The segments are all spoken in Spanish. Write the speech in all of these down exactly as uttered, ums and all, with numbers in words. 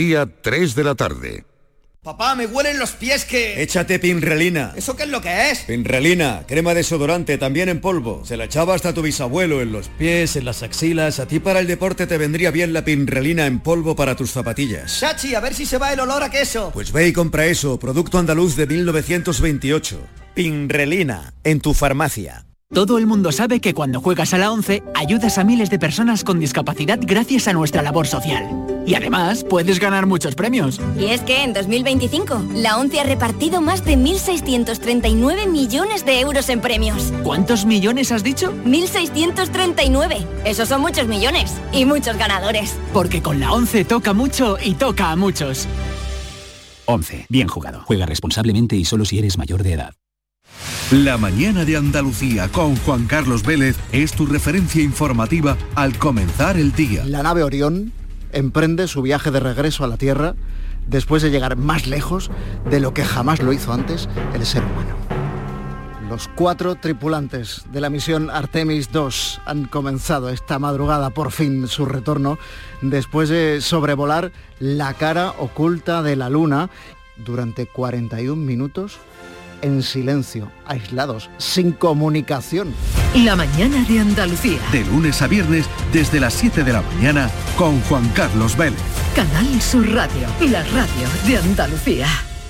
Día tres de la tarde. Papá, me huelen los pies que... Échate Pinrelina. ¿Eso qué es lo que es? Pinrelina, crema desodorante, también en polvo. Se la echaba hasta tu bisabuelo en los pies, en las axilas. A ti para el deporte te vendría bien la Pinrelina en polvo para tus zapatillas. Chachi, a ver si se va el olor a queso. Pues ve y compra eso, producto andaluz de mil novecientos veintiocho. Pinrelina, en tu farmacia. Todo el mundo sabe que cuando juegas a la ONCE ayudas a miles de personas con discapacidad gracias a nuestra labor social. Y además puedes ganar muchos premios. Y es que en dos mil veinticinco la ONCE ha repartido más de mil seiscientos treinta y nueve millones de euros en premios. ¿Cuántos millones has dicho? mil seiscientos treinta y nueve. Esos son muchos millones y muchos ganadores. Porque con la ONCE toca mucho y toca a muchos. ONCE, bien jugado. Juega responsablemente y solo si eres mayor de edad. La mañana de Andalucía con Juan Carlos Vélez es tu referencia informativa al comenzar el día. La nave Orión emprende su viaje de regreso a la Tierra después de llegar más lejos de lo que jamás lo hizo antes el ser humano. Los cuatro tripulantes de la misión Artemis dos han comenzado esta madrugada por fin su retorno después de sobrevolar la cara oculta de la Luna durante cuarenta y un minutos en silencio, aislados, sin comunicación. La mañana de Andalucía. De lunes a viernes desde las siete de la mañana con Juan Carlos Vélez. Canal Sur Radio, la radio de Andalucía.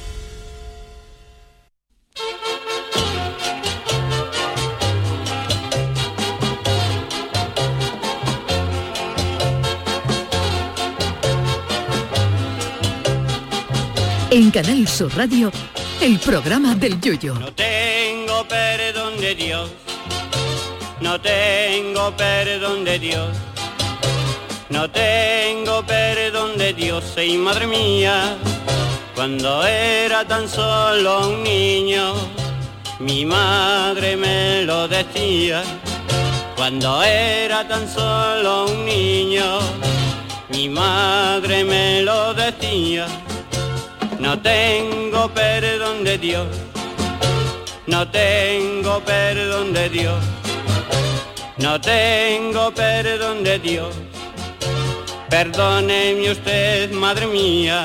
En Canal Sur Radio, el programa del Yoyo. No tengo perdón de Dios, no tengo perdón de Dios, no tengo perdón de Dios, y madre mía, cuando era tan solo un niño, mi madre me lo decía, cuando era tan solo un niño, mi madre me lo decía. No tengo perdón de Dios, no tengo perdón de Dios, no tengo perdón de Dios, perdóneme usted, madre mía.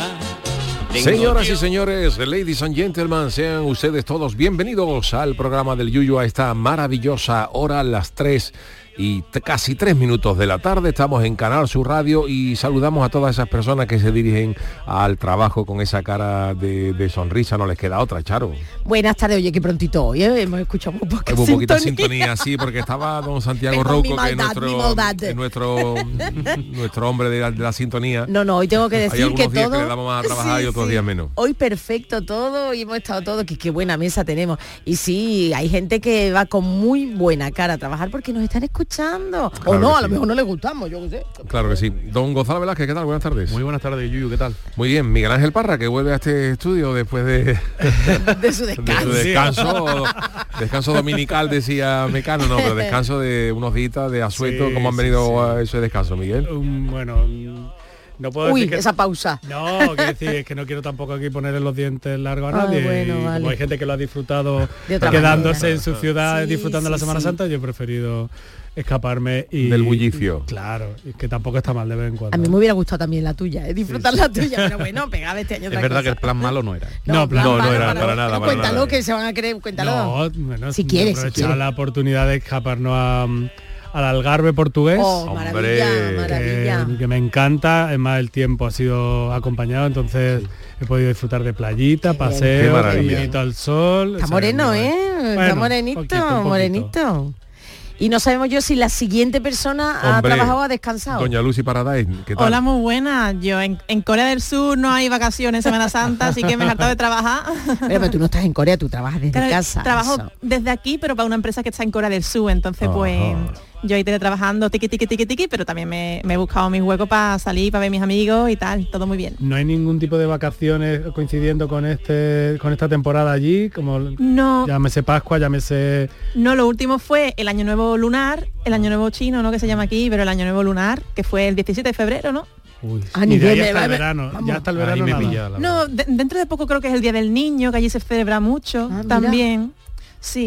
Señoras y señores, ladies and gentlemen, sean ustedes todos bienvenidos al programa del Yuyu a esta maravillosa hora, las tres y t- casi tres minutos de la tarde. Estamos en Canal Sur Radio y saludamos a todas esas personas que se dirigen al trabajo con esa cara de, de sonrisa. No les queda otra, Charo. Buenas tardes, oye, qué prontito hoy, ¿eh? Hemos escuchado muy poca Hubo un poquito de sintonía. sintonía, sí, porque estaba don Santiago Perdón, Rouco, mi que maldad, es mi nuestro, maldad. es nuestro, nuestro hombre de la, de la sintonía. No, no, hoy tengo que Hay decir algunos que días todo... que le damos más a trabajar Sí, y otros sí. días menos. Hoy perfecto todo y hemos estado todos, que qué buena mesa tenemos. Y sí, hay gente que va con muy buena cara a trabajar porque nos están escuchando. Claro o no, que a sí. lo mejor no les gustamos, yo qué sé. Claro que sí. Don Gonzalo Velázquez, ¿qué tal? Buenas tardes. Muy buenas tardes, Yuyu, ¿qué tal? Muy bien. Miguel Ángel Parra, que vuelve a este estudio después de... de su descanso. De su descanso, descanso dominical, decía Mecano, no, pero descanso de unos días de asueto. Sí, ¿Cómo han sí, venido sí. a ese descanso, Miguel? Um, bueno, um, no puedo Uy, decir que... esa pausa. No, quiero decir, es que no quiero tampoco aquí ponerle los dientes largos a Ah, nadie. bueno, y vale. como hay gente que lo ha disfrutado De otra quedándose manera. en su ciudad, Sí, disfrutando sí, la Semana sí. Santa, yo he preferido escaparme y... Del bullicio. y, claro, y que tampoco está mal de vez en cuando. A mí me hubiera gustado también la tuya, ¿eh? Disfrutar Sí, sí. la tuya, pero bueno, pegaba este año Es otra verdad cosa. que el plan malo no era. No, plan No, no malo, era malo. para nada, Pero para cuéntalo, nada. que se van a creer, cuéntalo. No, bueno, Si quieres, si aprovechar quieres. la oportunidad de escaparnos a, al Algarve portugués. Oh, maravilla, Hombre, maravilla. que, que me encanta, además el tiempo ha sido acompañado, entonces he podido disfrutar de playita, Qué paseo, maravilla. caminito al sol. Está o sea, moreno, muy ¿eh? bueno. Está Bueno, morenito, poquito, un poquito. morenito. Y no sabemos yo si la siguiente persona ha Hombre, trabajado o ha descansado. Doña Lucy Paradise, ¿qué tal? Hola, muy buena. Yo en, en Corea del Sur no hay vacaciones en Semana Santa, así que me he hartado de trabajar. Pero, pero tú no estás en Corea, tú trabajas desde Claro, casa. trabajo eso. desde aquí, pero para una empresa que está en Corea del Sur, entonces pues Ajá. yo ahí teletrabajando tiqui tiqui tiqui tiqui, pero también me, me he buscado mis huecos para salir, para ver mis amigos y tal, todo muy bien. No hay ningún tipo de vacaciones coincidiendo con este con esta temporada allí, como No, llámese Pascua, llámese... no, lo último fue el Año Nuevo Lunar, el Año Nuevo Chino, no que se llama aquí, pero el Año Nuevo Lunar, que fue el diecisiete de febrero, ¿no? Uy, Ah, y ni de ahí idea, hasta el me- verano, vamos. ya hasta el Ahí verano me nada. pilla, la No, de- dentro de poco creo que es el Día del Niño, que allí se celebra mucho Ah, mira. también. Sí.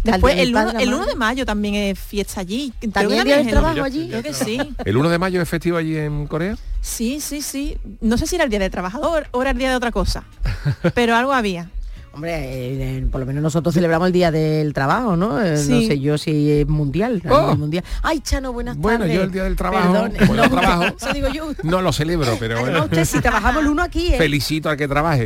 Después Día el del uno, Padre, el la uno de mayo también es fiesta allí. Creo que ¿También Día del es el- Trabajo allí? Creo que sí. ¿El uno de mayo es festivo allí en Corea? Sí, sí, sí. No sé si era el día del trabajador o era el día de otra cosa, pero algo había. Hombre, eh, eh, por lo menos nosotros celebramos el Día del Trabajo, ¿no? Eh, Sí. No sé yo si es mundial. a Oh. nivel mundial. Ay, Chano, buenas Bueno, tardes. yo el Día del Trabajo, Perdón, como yo no, trabajo, eso digo yo. no lo celebro, pero Además, bueno. usted, si trabajamos el uno aquí, ¿eh? Felicito al que trabaje.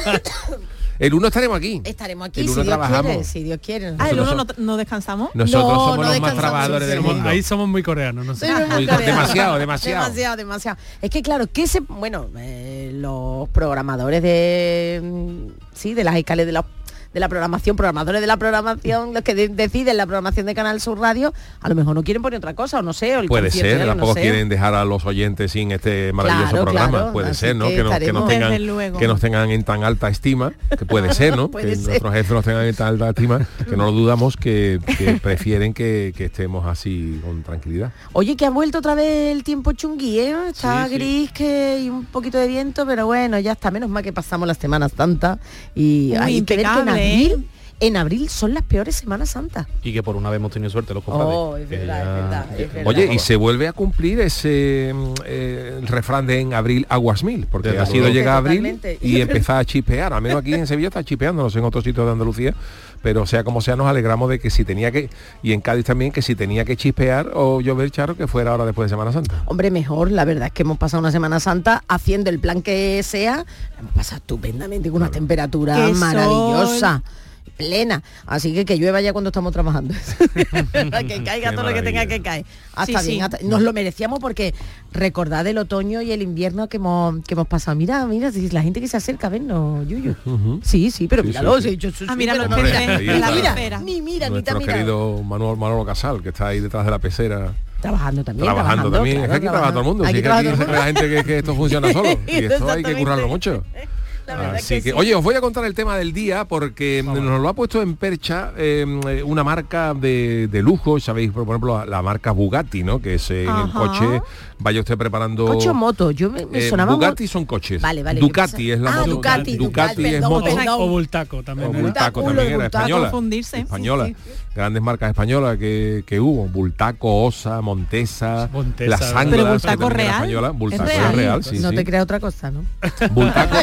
El uno estaremos aquí. Estaremos aquí, El si uno Dios trabajamos. quiere, si Dios quiere. Ah, el uno Nosotros no, no descansamos. Nosotros No, somos no los más descansamos, trabajadores del somos- mundo. Ahí somos muy coreanos, no sé. Sí, Muy- coreano. demasiado, demasiado. Demasiado, demasiado. Es que claro, que se, bueno, eh, los programadores de, mm, sí, de las escaleras de la de la programación, programadores de la programación, los que de- deciden la programación de Canal Sur Radio, a lo mejor no quieren poner otra cosa, o no sé, o el Puede concierto, ser, no tampoco sé. quieren dejar a los oyentes sin este maravilloso Claro, programa. claro, Puede así ser, ¿no? que Que, nos, que nos estaremos- tengan Desde luego. que nos tengan en tan alta estima, que puede ser, ¿no? Puede que ser. nuestros jefes nos tengan en tan alta estima, que no lo dudamos, que, que prefieren que, que estemos así con tranquilidad. Oye, que ha vuelto otra vez el tiempo chungui, ¿eh? Está Sí, sí. gris que y un poquito de viento, pero bueno, ya está. Menos mal que pasamos las Semanas Santas y Uy, hay que ver que en impecable, abril, ¿eh? en abril son las peores Semanas Santas. Y que por una vez hemos tenido suerte los cofrades. Oh, es que verdad, es ya- verdad, es verdad. Oye, y se vuelve a cumplir ese mm, eh, refrán de en abril aguas mil, porque Desde ha sido luego. llegar abril Totalmente. y empezar a chispear. Al menos aquí en Sevilla está chispeando, no sé en otros sitios de Andalucía, pero sea como sea, nos alegramos de que si tenía que, y en Cádiz también, que si tenía que chispear o llover, Charo, que fuera ahora después de Semana Santa. Hombre, mejor, la verdad es que hemos pasado una Semana Santa haciendo el plan que sea, hemos pasado estupendamente con una temperatura Qué maravillosa. Plena, así que que llueva ya cuando estamos trabajando. que caiga Qué todo lo que tenga maravilla. que caer. Hasta Sí, bien, sí. hasta- nos lo merecíamos porque recordad el otoño y el invierno que hemos, que hemos pasado. Mira, mira, si la gente que se acerca a vernos, Yuyu. Ujú. Sí, sí, pero Sí, míralo. sí, sí. sí, yo- yo- Ah, sí, mira pero los no, Hombre, peces, ahí mira, está. la mira, pecera. ni mira, ni te Nuestro mira. querido Manuel Manolo Casal, que está ahí detrás de la pecera. Trabajando también. Trabajando, también. claro, es que aquí trabaja todo el mundo. Aquí Si es que trabaja aquí todo el se cree la mundo. gente que, que esto funciona solo. Y esto hay que Exactamente. currarlo mucho. La verdad Así que que, sí. oye, os voy a contar el tema del día porque nos lo ha puesto en percha eh, una marca de, de lujo, sabéis, por ejemplo, la, la marca Bugatti, ¿no? Que es eh, en el Ajá. coche, vaya usted preparando... Coche o moto, yo me, me Eh, sonaba Bugatti mo- son coches. Vale, vale. Ducati ¿qué es la pasa? moto. Ah, Ducati, Ducati Ducati, es perdón, moto. perdón. O Bultaco también. O ¿no? Bultaco Ulo, también era Bultaco, española. confundirse. Española. Sí, Grandes marcas españolas que, que hubo. Bultaco, Osa, Montesa, Montesa, La ¿verdad? Sangla. Pero que Bultaco también era real, española. Bultaco ¿es es real? real, sí, no sí. te creas otra cosa, ¿no? Bultaco,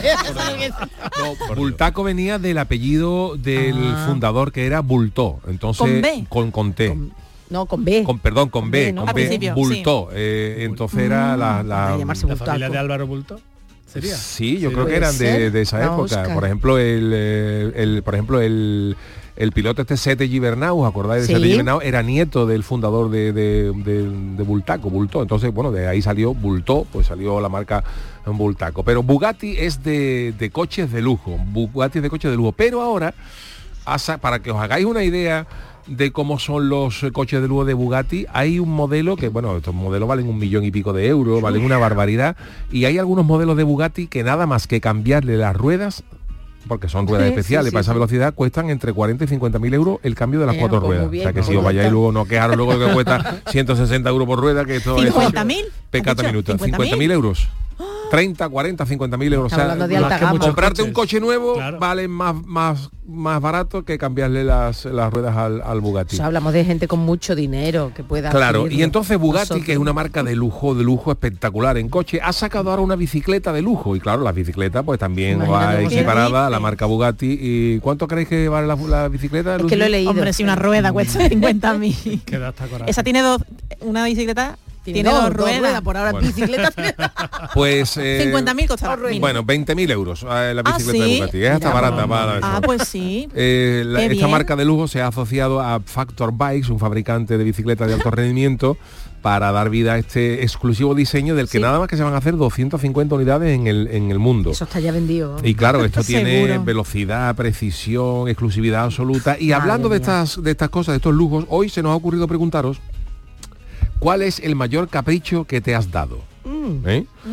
no, Bultaco venía del apellido del Ah. fundador que era Bultó. Entonces, ¿Con B? Con, con T. Con- no, con B. Con, perdón, con Con B, B, ¿no? con Al B, principio, Bultó. Eh, entonces era la, la- Para llamarse La Bultaco. familia de Álvaro Bulto. ¿Sería? Sí, yo Sí. creo que Puede eran de, ser. de esa Ah, época. Oscar. Por ejemplo, el, eh, el por ejemplo el el piloto este Sete Gibernau, ¿os acordáis de Sí. Sete Gibernau? Era nieto del fundador de, de, de, de Bultaco, Bultó. Entonces, bueno, de ahí salió Bultó, pues salió la marca Bultaco. Pero Bugatti es de, de coches de lujo. Bugatti es de coches de lujo. Pero ahora, asa- para que os hagáis una idea de cómo son los eh, coches de lujo de Bugatti, hay un modelo que, bueno, estos modelos valen un millón y pico de euros, valen una barbaridad, y hay algunos modelos de Bugatti que nada más que cambiarle las ruedas, porque son ruedas Sí, especiales sí, para sí, esa sí. velocidad, cuestan entre cuarenta y cincuenta mil euros el cambio de las Eh, cuatro pues muy ruedas. bien, o sea que pues si muy os vayáis bien. luego no quejaros luego de que cuesta ciento sesenta euros por rueda, que esto es ¿cincuenta mil? pecata ¿Has dicho? minutos. ¿cincuenta cincuenta mil euros. treinta, cuarenta, cincuenta mil euros. O Estamos sea, hablando de alta más que gama. muchos comprarte un coches. coche nuevo Claro. vale más, más, más barato que cambiarle las, las ruedas al, al Bugatti. O sea, hablamos de gente con mucho dinero que pueda Claro, adquirirlo. y entonces Bugatti, Nosotros. que es una marca de lujo, de lujo espectacular en coche, ha sacado ahora una bicicleta de lujo. Y claro, la bicicleta pues también va Imagínate vos. equiparada a ¿Qué la dices? marca Bugatti. ¿Y cuánto creéis que vale la, la bicicleta, Es Lucy? que lo he leído. Hombre, si una rueda cuesta cincuenta mil. Queda hasta coraje. Esa tiene dos, una bicicleta tiene, dos, ruedas. por ahora Bueno. bicicleta. Pues... eh, cincuenta mil costará. dos ruedas. mínimo. Bueno, veinte mil euros eh, la Ah, bicicleta ¿sí? de Bugatti. Es hasta Mira, barata. mamá. para eso. Ah, pues sí. Eh, la- Qué esta bien. marca de lujo se ha asociado a Factor Bikes, un fabricante de bicicletas de alto rendimiento, para dar vida a este exclusivo diseño del que Sí. nada más que se van a hacer doscientas cincuenta unidades en el, en el mundo. Eso está ya vendido. Y claro, esto tiene Seguro. velocidad, precisión, exclusividad absoluta. Y Madre hablando de mía. estas, de estas cosas, de estos lujos, hoy se nos ha ocurrido preguntaros ¿cuál es el mayor capricho que te has dado? Mm. ¿Eh?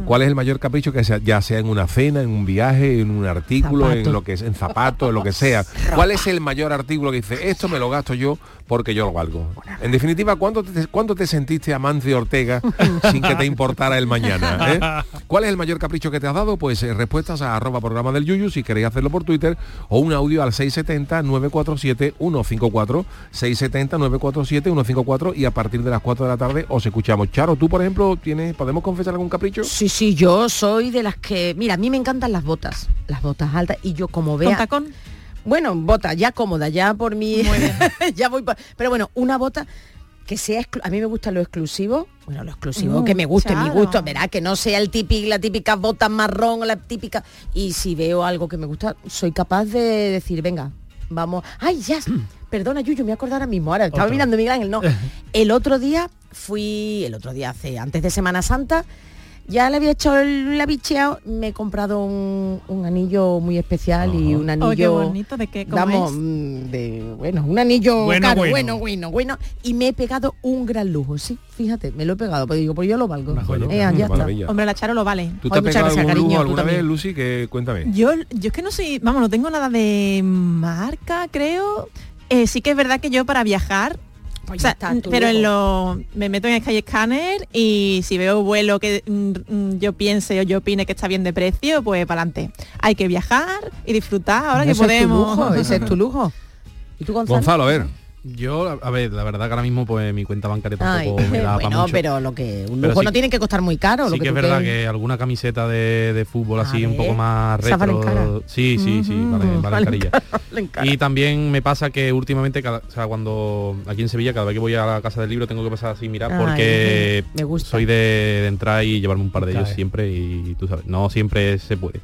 ¿Cuál es el mayor capricho que sea, ya sea en una cena, en un viaje, en un artículo, Zapato. en lo que es, en zapatos, en lo que sea? ¿Cuál es el mayor artículo que dice, esto me lo gasto yo porque yo lo valgo? En definitiva, ¿cuándo te, ¿cuándo te sentiste Amancio Ortega sin que te importara el mañana? ¿eh? ¿Cuál es el mayor capricho que te has dado? Pues eh, respuestas a arroba programa del Yuyu, si queréis hacerlo por Twitter, o un audio al seis siete cero, nueve cuatro siete, uno cinco cuatro, seis siete cero, nueve cuatro siete, uno cinco cuatro, y a partir de las cuatro de la tarde os escuchamos. Charo, tú por ejemplo, tienes, ¿podemos confesar algún capricho? Sí, sí, yo soy de las que... Mira, a mí me encantan las botas, las botas altas, y yo como vea... ¿Con tacón? Bueno, bota, ya cómoda, ya por mí... ya voy por... Pero bueno, una bota que sea... Exclu... A mí me gusta lo exclusivo, bueno, lo exclusivo, Uh, que me guste, claro. mi gusto, verá, que no sea el típico, la típica bota marrón o la típica... Y si veo algo que me gusta, soy capaz de decir, venga, vamos... ¡Ay, ya! Perdona, Yuyu, me he acordado ahora mismo, ahora estaba Otro. mirando Miguel Ángel, no. El otro día fui, el otro día hace, antes de Semana Santa, ya le había echado el labicheado, me he comprado un, un anillo muy especial oh. y un anillo... Oh, qué bonito, ¿de qué? ¿Cómo Vamos, es? de, bueno, un anillo Bueno, caro, bueno. bueno, bueno, bueno, y me he pegado un gran lujo, sí, fíjate, me lo he pegado, pero digo, pues yo lo valgo. Una joya. Eh, ya está. Hombre, la Charo lo vale. ¿Tú te Ay, has muchas pegado gracias, algún cariño, lujo tú alguna también. vez, Lucy? Que, cuéntame. Yo, yo es que no soy, vamos, no tengo nada de marca, creo. Eh, sí que es verdad que yo para viajar, Pues o sea, ya está, tu pero en lujo. lo me meto en Skyscanner y si veo vuelo que mm, mm, yo piense o yo opine que está bien de precio, pues para adelante. Hay que viajar y disfrutar ahora que Ese es tu podemos. lujo, ese es tu lujo. ¿Y tú, Gonzalo? Gonzalo, a ver. Yo, a ver, la verdad que ahora mismo pues mi cuenta bancaria Ay, tampoco me da para bueno, mucho. pero lo que un Pero lujo sí- no tiene que costar muy caro. Sí lo que, que es tú verdad quieres. que alguna camiseta de, de fútbol así A un poco ver, más esa vale retro. cara. Sí, sí, sí, vale, vale, Valen carilla. cara, valen cara. Y también me pasa que últimamente, cada, o sea, cuando aquí en Sevilla, cada vez que voy a la casa del libro tengo que pasar así mirar Ay, porque me gusta. soy de, de entrar y llevarme un par de ellos Cae. siempre y tú sabes, no siempre se puede.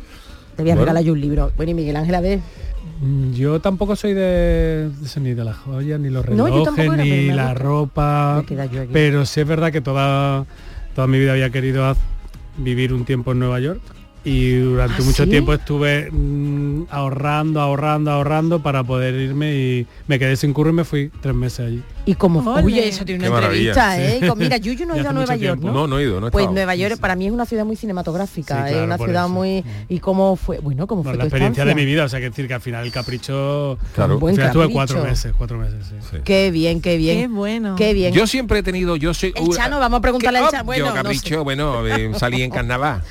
Te voy a Bueno. regalar yo un libro. Bueno, y Miguel Ángel, a ver. Mm, Yo tampoco soy de, de eso, ni de las joyas, ni los No, yo relojes, tampoco era, pero ni me la gusta. ropa. Me queda yo aquí. Pero sí es verdad que toda, toda mi vida había querido haz- vivir un tiempo en Nueva York. Y durante ¿Ah, mucho sí? tiempo estuve mm, ahorrando, ahorrando, ahorrando para poder irme y me quedé sin curro y me fui tres meses allí. Y como, Ole. oye, eso tiene Qué una maravilla. entrevista, ¿eh? Y como, mira, Yuyu no ha Ya ido a hace Nueva mucho York, tiempo. ¿no? No, no he ido, no he Pues estado. Nueva York para mí es una ciudad muy cinematográfica, Sí, es claro, una por ciudad eso. muy... ¿Y cómo fue? Bueno, ¿cómo No, fue la tu experiencia estancia? de mi vida, o sea, que decir que al final el capricho... Claro. Buen al final estuve capricho. cuatro meses, cuatro meses, sí. Sí. Qué bien, qué bien. Qué bueno. Qué bien. Yo siempre he tenido, yo soy... El Chano, vamos a preguntarle ¿Qué? al Chano. Bueno, yo no capricho, sé. bueno, eh, salí en carnaval.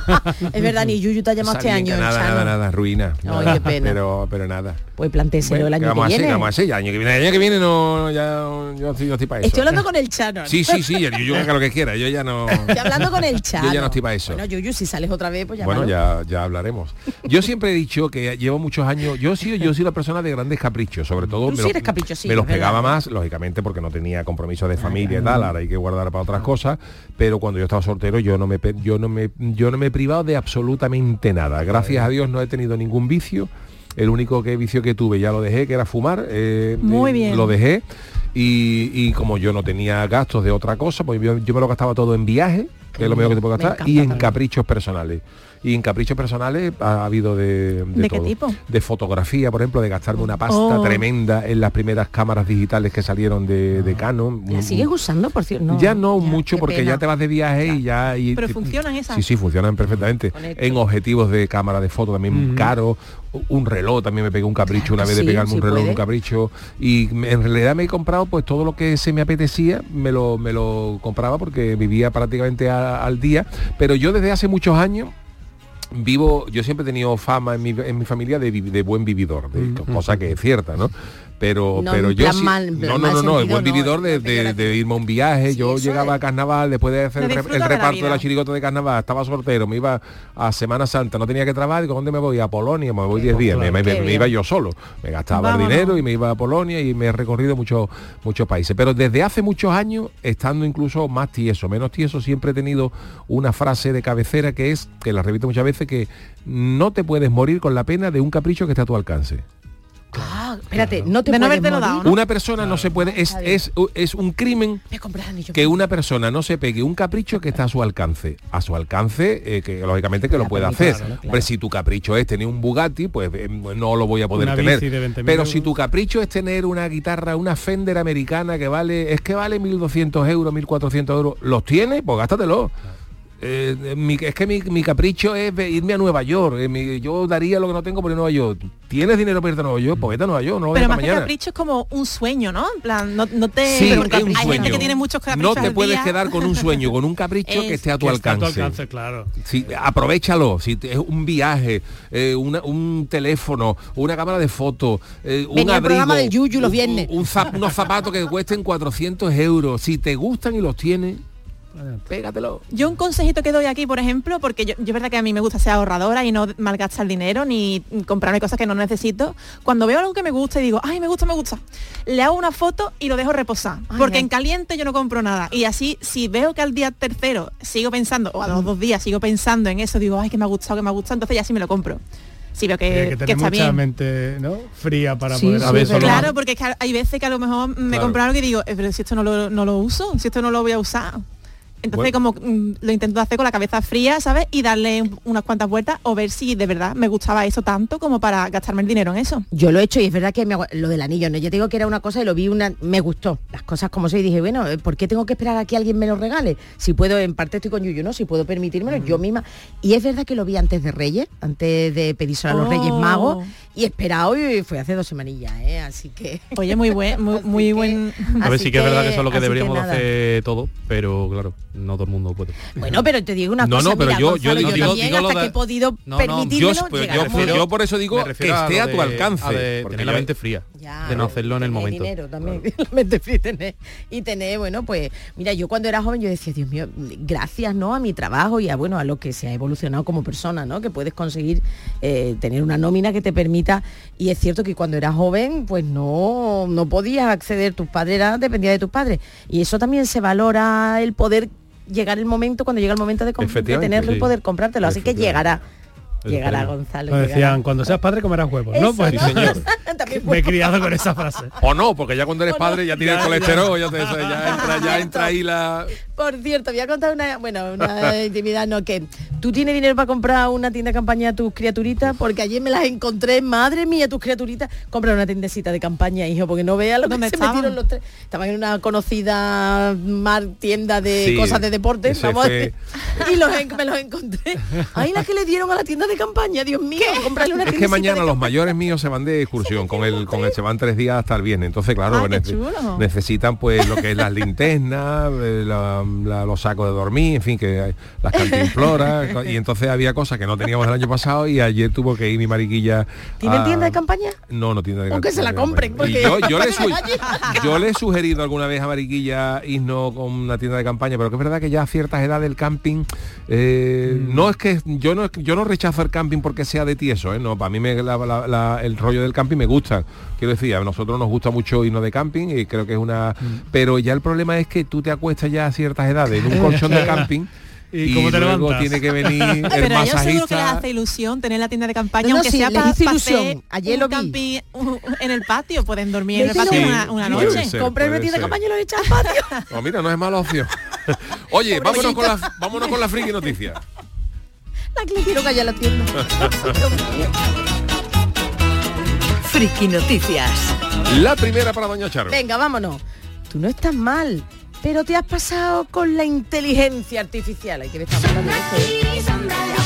Es verdad, ni Yuyu te ha llamado este Salí en año, el Nada, Chano. nada, nada, ruina. Ay, Nada. qué pena. Pero, pero nada. Pues plantéselo Bueno, el ¿qué año vamos que a hacer? ¿Qué viene. vamos a hacer? Ya, año que viene, el año que viene no, ya, yo, estoy- yo estoy para eso. Estoy hablando con el Chano. ¿no? Sí, sí, sí, el Yuyu que haga lo que quiera, yo ya no... Estoy hablando con el Chano. Yo ya no estoy para eso. Bueno, Yuyu, si sales otra vez, pues Bueno, llámalo. ya, ya hablaremos. Yo siempre he dicho que llevo muchos años, yo sí, yo soy la persona de grandes caprichos, sobre todo Tú me, sí los- eres caprichosillo, me los es verdad. pegaba más, lógicamente porque no tenía compromiso de familia y tal, ahora hay que guardar para otras cosas, pero cuando yo estaba soltero yo no me pe- yo no me yo no me he privado de absolutamente nada. Gracias a Dios no he tenido ningún vicio. El único que vicio que tuve ya lo dejé, que era fumar. eh, Muy eh, bien. Lo dejé. Y, y como yo no tenía gastos de otra cosa, pues yo, yo me lo gastaba todo en viajes, que es lo mejor que te puedo Me gastar, encanta y en también. caprichos personales. Y en caprichos personales ha habido de, de, ¿De qué todo. tipo? De fotografía, por ejemplo, de gastarme una pasta Oh. tremenda en las primeras cámaras digitales que salieron de, de Canon. ¿La sigues usando, por cierto? ya no mucho qué porque pena. ya te vas de viaje y ya... Y, Pero funcionan esas. Sí, sí, funcionan perfectamente. Conecto. En objetivos de cámara de foto también Ujú. caros. Un reloj también me pegué un capricho una vez de Sí, pegarme sí un reloj, puede. un capricho. Y me- en realidad me he comprado pues todo lo que se me apetecía, me lo, me lo compraba porque vivía prácticamente a- al día. Pero yo desde hace muchos años vivo, yo siempre he tenido fama en mi, en mi familia de, vi- de buen vividor, de, cosa que es cierta, ¿no? Pero, No, pero en yo plan sí- mal- en plan no, no, mal no, no, el sentido, buen no, vividor de, no de- peyorativo. de irme a un viaje. Sí, yo eso llegaba es. a carnaval, después de hacer De el, re- disfrutar el de la reparto de la vida. chirigota de carnaval, estaba soltero, me iba a Semana Santa, no tenía que trabajar, digo, ¿dónde me voy? A Polonia, me voy diez días, me, me- Qué me bien. iba yo solo, me gastaba Vámonos. el dinero y me iba a Polonia y me he recorrido muchos muchos países. Pero desde hace muchos años, estando incluso más tieso, menos tieso, siempre he tenido una frase de cabecera que es, que la repito muchas veces, que no te puedes morir con la pena de un capricho que está a tu alcance. Ah, espérate, no te De no puedes habértelo morir. dado, ¿no? Una persona no se puede, es, Está bien. es, es un crimen Voy a comprar anillo. que una persona no se pegue un capricho que está a su alcance. A su alcance, eh, que lógicamente que lo puede hacer. claro, claro. Hombre, si tu capricho es tener un Bugatti, pues eh, no lo voy a poder Una tener. bici de veinte mil Pero euros. si tu capricho es tener una guitarra, una Fender americana que vale, es que vale mil doscientos euros, mil cuatrocientos euros, ¿los tienes? Pues gástatelo. Eh, mi, es que mi, mi capricho es irme a Nueva York. Eh, mi, yo daría lo que no tengo por ir a Nueva York. ¿Tienes dinero para irte a Nueva York? Pues vete a Nueva York, no lo Pero vayas más que mañana. capricho es como un sueño, ¿no? En plan, no, no te... Sí, pero es un hay sueño. gente que tiene muchos caprichos No te al puedes día. quedar con un sueño, con un capricho que Es- esté a tu Que está a alcance. tu alcance, claro. Sí, aprovechalo. Si te- es un viaje, eh, una- un teléfono, una cámara de fotos, eh, un Venía el abrigo, programa del Yuyu los un- viernes. un zap- unos zapatos que cuesten cuatrocientos euros. Si te gustan y los tienes, pégatelo. Yo un consejito que doy aquí, por ejemplo, porque yo, yo es verdad que a mí me gusta ser ahorradora y no malgastar dinero ni comprarme cosas que no necesito. Cuando veo algo que me gusta y digo, ay, me gusta, me gusta, le hago una foto y lo dejo reposar. Ay, porque ay. en caliente yo no compro nada. Y así, si veo que al día tercero sigo pensando, o a los dos días sigo pensando en eso, digo, ay, que me ha gustado, que me ha gustado, entonces ya sí me lo compro. Si veo que, Tiene que que tener está mucha bien. mente, ¿no? Fría para Sí, poder sí, a ver pero solo- Claro, porque es que hay veces que a lo mejor me Claro. compro algo y digo, "Eh, pero si esto no lo, no lo uso, si esto no lo voy a usar". Entonces Bueno. como mm, lo intento hacer con la cabeza fría, ¿sabes? Y darle un- unas cuantas vueltas o ver si de verdad me gustaba eso tanto como para gastarme el dinero en eso. Yo lo he hecho y es verdad que me agu- lo del anillo, ¿no? Yo te digo que era una cosa y lo vi, una me gustó. Las cosas como soy y dije, bueno, ¿por qué tengo que esperar a que alguien me lo regale? Si puedo, en parte estoy con Yuyu, ¿no? Si puedo permitírmelo, yo misma. Y es verdad que lo vi antes de Reyes, antes de pedírselo a los Oh. Reyes Magos, y he esperado y fue hace dos semanillas, ¿eh? Así que... Oye, muy buen, muy, muy buen. A ver, Así sí que es verdad que eso es lo que así deberíamos de nada. hacer todo, pero claro, no todo el mundo puede. Bueno, pero te digo una No, cosa, no, pero mira, yo- yo Gonzalo, digo- yo digo- también, digo lo hasta de- que he podido No, no, permitírmelo, yo- pero llegar yo- a un- yo por eso digo Me que refiero a esté lo a tu de- alcance, a de porque tener la yo- mente fría, Ya, de no hacerlo en el tener momento. dinero también, la mente fría y tener, y tener, bueno, pues, mira, yo cuando era joven yo decía, Dios mío, gracias, ¿no? A mi trabajo y a, bueno, a lo que se ha evolucionado como persona, ¿no? Que puedes conseguir eh, tener una nómina que te permita, y es cierto que cuando eras joven, pues no, no podías acceder, tus padres eran, dependía de tus padres, y eso también se valora, el poder llegar el momento, cuando llega el momento de, comp- de Efectivamente, tenerlo y sí. poder comprártelo, así que llegará. Llegará Esperemos. Gonzalo. Nos llegará. decían, cuando seas padre comerás huevos, ¿no? Eso, Pues Sí, señor. También me he criado con esa frase. O no, porque ya cuando eres padre ya tienes Ya, colesterol, ya, te, ya entra, ya entra ahí la... Por cierto, voy a contar una, bueno, una intimidad, no, que tú tienes dinero para comprar una tienda de campaña a tus criaturitas, porque ayer me las encontré, madre mía, tus criaturitas, comprar una tiendecita de campaña, hijo, porque no veas lo que ¿Dónde se estaban? metieron los tres. Estaban en una conocida mar tienda de Sí, cosas de deporte, ese vamos a fue- decir, y los, en- me los encontré. Ay, la que le dieron a la tienda de campaña, Dios mío, comprarle una Es que tiendecita mañana de los campaña. mayores míos se van de excursión con el con el se van tres días hasta el viernes, entonces claro, Ah, qué nece- chulo. necesitan pues lo que es las linternas, eh, la- la- los sacos de dormir, en fin, que hay- las cantimploras, co- y entonces había cosas que no teníamos el año pasado y ayer tuvo que ir mi mariquilla. ¿Tienen a- tienda de campaña? No, no tiene de Aunque se la de compren, campaña. Y porque- yo, yo, le para que su- me vaya. yo le he sugerido alguna vez a Mariquilla irnos con una tienda de campaña, pero que es verdad que ya a ciertas edades el camping eh, no es que yo no yo no rechazo el camping porque sea de tieso, ¿eh? No, para mí me, la- la- la- el rollo del camping me gusta. Quiero decir, a nosotros nos gusta mucho irnos de camping y creo que es una pero ya el problema es que tú te acuestas ya a ciertas edades en un colchón de camping. ¿Y Y, cómo te luego levantas? tiene que venir el Pero a ellos seguro que les masajista. hace ilusión tener la tienda de campaña, No, no, aunque sí, sea les para hizo ilusión. hacer Ayer un lo vi. camping uh, en el patio, pueden dormir en el Vete patio lo- una, una Sí, noche. puede ser, Compré una puede tienda de ser. campaña y lo he echado al patio. No, mira, no es mala opción. Oye, vámonos con, Pobrecita. la, vámonos con la friki noticia. La que le dieron allá a la tienda. Dios mío. Friki Noticias. La primera para Doña Charo. Venga, vámonos. Tú no estás mal, pero te has pasado con la inteligencia artificial. Hay que ver, estamos hablando de esto,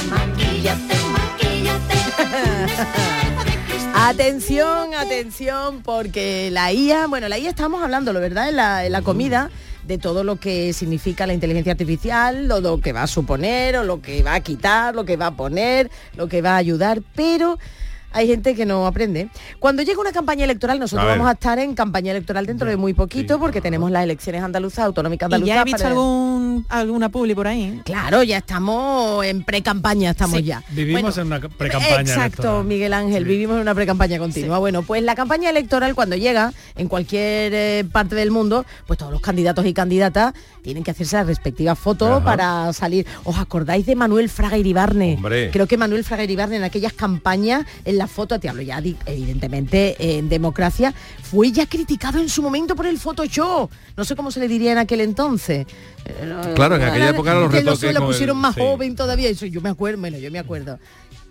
¿eh? Atención, atención, porque la I A, bueno, la I A estamos hablando, ¿verdad? En la, en la comida, de todo lo que significa la inteligencia artificial, lo, lo que va a suponer, o lo que va a quitar, lo que va a poner, lo que va a ayudar, pero hay gente que no aprende. Cuando llega una campaña electoral, nosotros A ver. vamos a estar en campaña electoral dentro de muy poquito, porque tenemos las elecciones andaluzas, autonómicas Y andaluzas. ya he visto para- algún, alguna publi por ahí. Claro, ya estamos en pre-campaña, estamos Sí. ya. Vivimos en una pre-campaña Exacto, electoral. Miguel Ángel, Sí. vivimos en una pre-campaña continua. Bueno, pues la campaña electoral cuando llega en cualquier eh, parte del mundo, pues todos los candidatos y candidatas tienen que hacerse las respectivas fotos Ajá. para salir. ¿Os acordáis de Manuel Fraga Iribarne? Hombre. Creo que Manuel Fraga Iribarne en aquellas campañas, en la foto, te hablo ya di- evidentemente en democracia, fue ya criticado en su momento por el Photoshop. No sé cómo se le diría en aquel entonces. Eh, Claro, en aquella época eran los que retoques lo con el- pusieron más sí. joven todavía, eso yo me acuerdo, bueno, yo me acuerdo.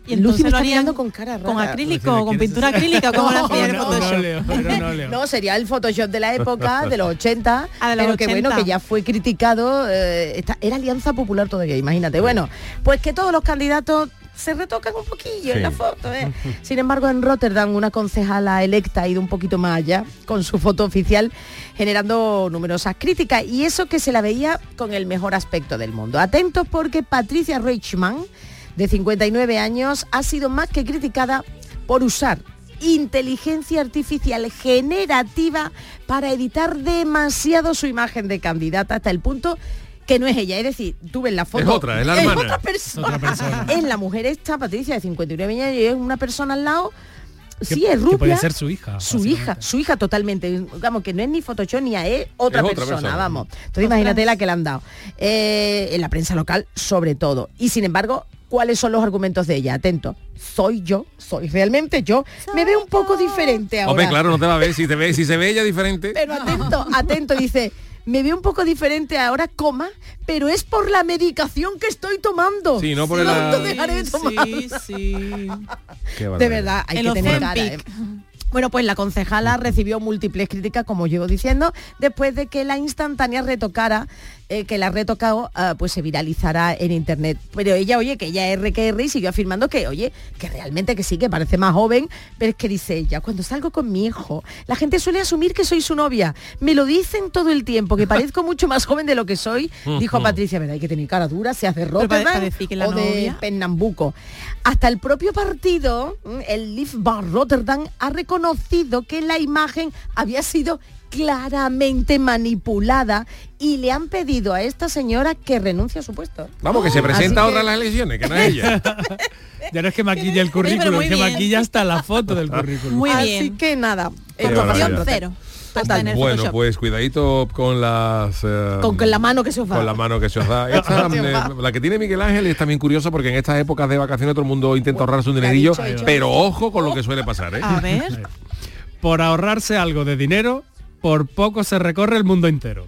Y entonces Lucy me lo está harían mirando con cara rara. con acrílico, con pintura acrílica, como lo hacían en No, Photoshop. no leo, pero no leo. No, sería el Photoshop de la época, de los ochenta, Ah, de los pero que bueno, ochenta. que ya fue criticado, eh, esta- era Alianza Popular todavía, imagínate. Bueno, pues que todos los candidatos se retocan un poquillo Sí. en la foto, ¿eh? Sin embargo, en Rotterdam, una concejala electa ha ido un poquito más allá con su foto oficial, generando numerosas críticas, y eso que se la veía con el mejor aspecto del mundo. Atentos, porque Patricia Reichmann, de cincuenta y nueve años, ha sido más que criticada por usar inteligencia artificial generativa para editar demasiado su imagen de candidata, hasta el punto que no es ella. Es decir, tú ves la foto, Es otra, es la hermana. otra persona. Otra persona. Es la mujer esta, Patricia, de cincuenta y nueve años, y es una persona al lado. Que- Sí, es que rubia. puede ser su hija, Su básicamente. hija, su hija totalmente. Vamos, que no es ni Photoshop ni a es otra, Es otra persona, persona. vamos. Entonces imagínate la que le han dado. Eh, en la prensa local, sobre todo. Y sin embargo, ¿cuáles son los argumentos de ella? Atento. Soy yo, soy realmente yo. Me veo un poco diferente ahora. Hombre, claro, no te va a ver. Si, te ve, si se ve ella diferente. Pero atento, atento, dice, me veo un poco diferente ahora, coma, pero es por la medicación que estoy tomando. Sí, no por el- Pronto dejaré de Sí, tomar. sí, sí. Qué De barbaridad. verdad, hay El que tener cara, Ozempic. ¿eh? Bueno, pues la concejala recibió múltiples críticas, como llevo diciendo, después de que la instantánea retocara, eh, que la ha retocado, ah, pues se viralizará en internet. Pero ella, oye, que ella es R que R, y siguió afirmando que, oye, que realmente que sí, que parece más joven, pero es que dice ella, cuando salgo con mi hijo, la gente suele asumir que soy su novia. Me lo dicen todo el tiempo, que parezco mucho más joven de lo que soy, dijo Patricia. Verdad, hay que tener cara dura, seas de Pero para- Rotterdam para decir que la o de novia- Pernambuco. Hasta el propio partido, mm, el Leaf Bar Rotterdam, ha reconocido que la imagen había sido claramente manipulada, y le han pedido a esta señora que renuncie a su puesto. Vamos, que se Así presenta que- otra en las elecciones, que no es ella. Ya no es que maquilla el pero currículum, muy es que bien. maquilla hasta la foto del currículum. Muy Así bien. que nada. Qué esto barbaridad. pasando. Cero. Hasta en el Bueno, Photoshop. pues cuidadito con las... eh, Con, con la mano que se os va. Con la mano que se os da. Esta, eh, la que tiene Miguel Ángel es también curiosa, porque en estas épocas de vacaciones todo el mundo intenta ahorrarse un ¿qué ha dinerillo, dicho, hecho? pero ojo con lo que suele pasar, ¿eh? A ver. Por ahorrarse algo de dinero, por poco se recorre el mundo entero.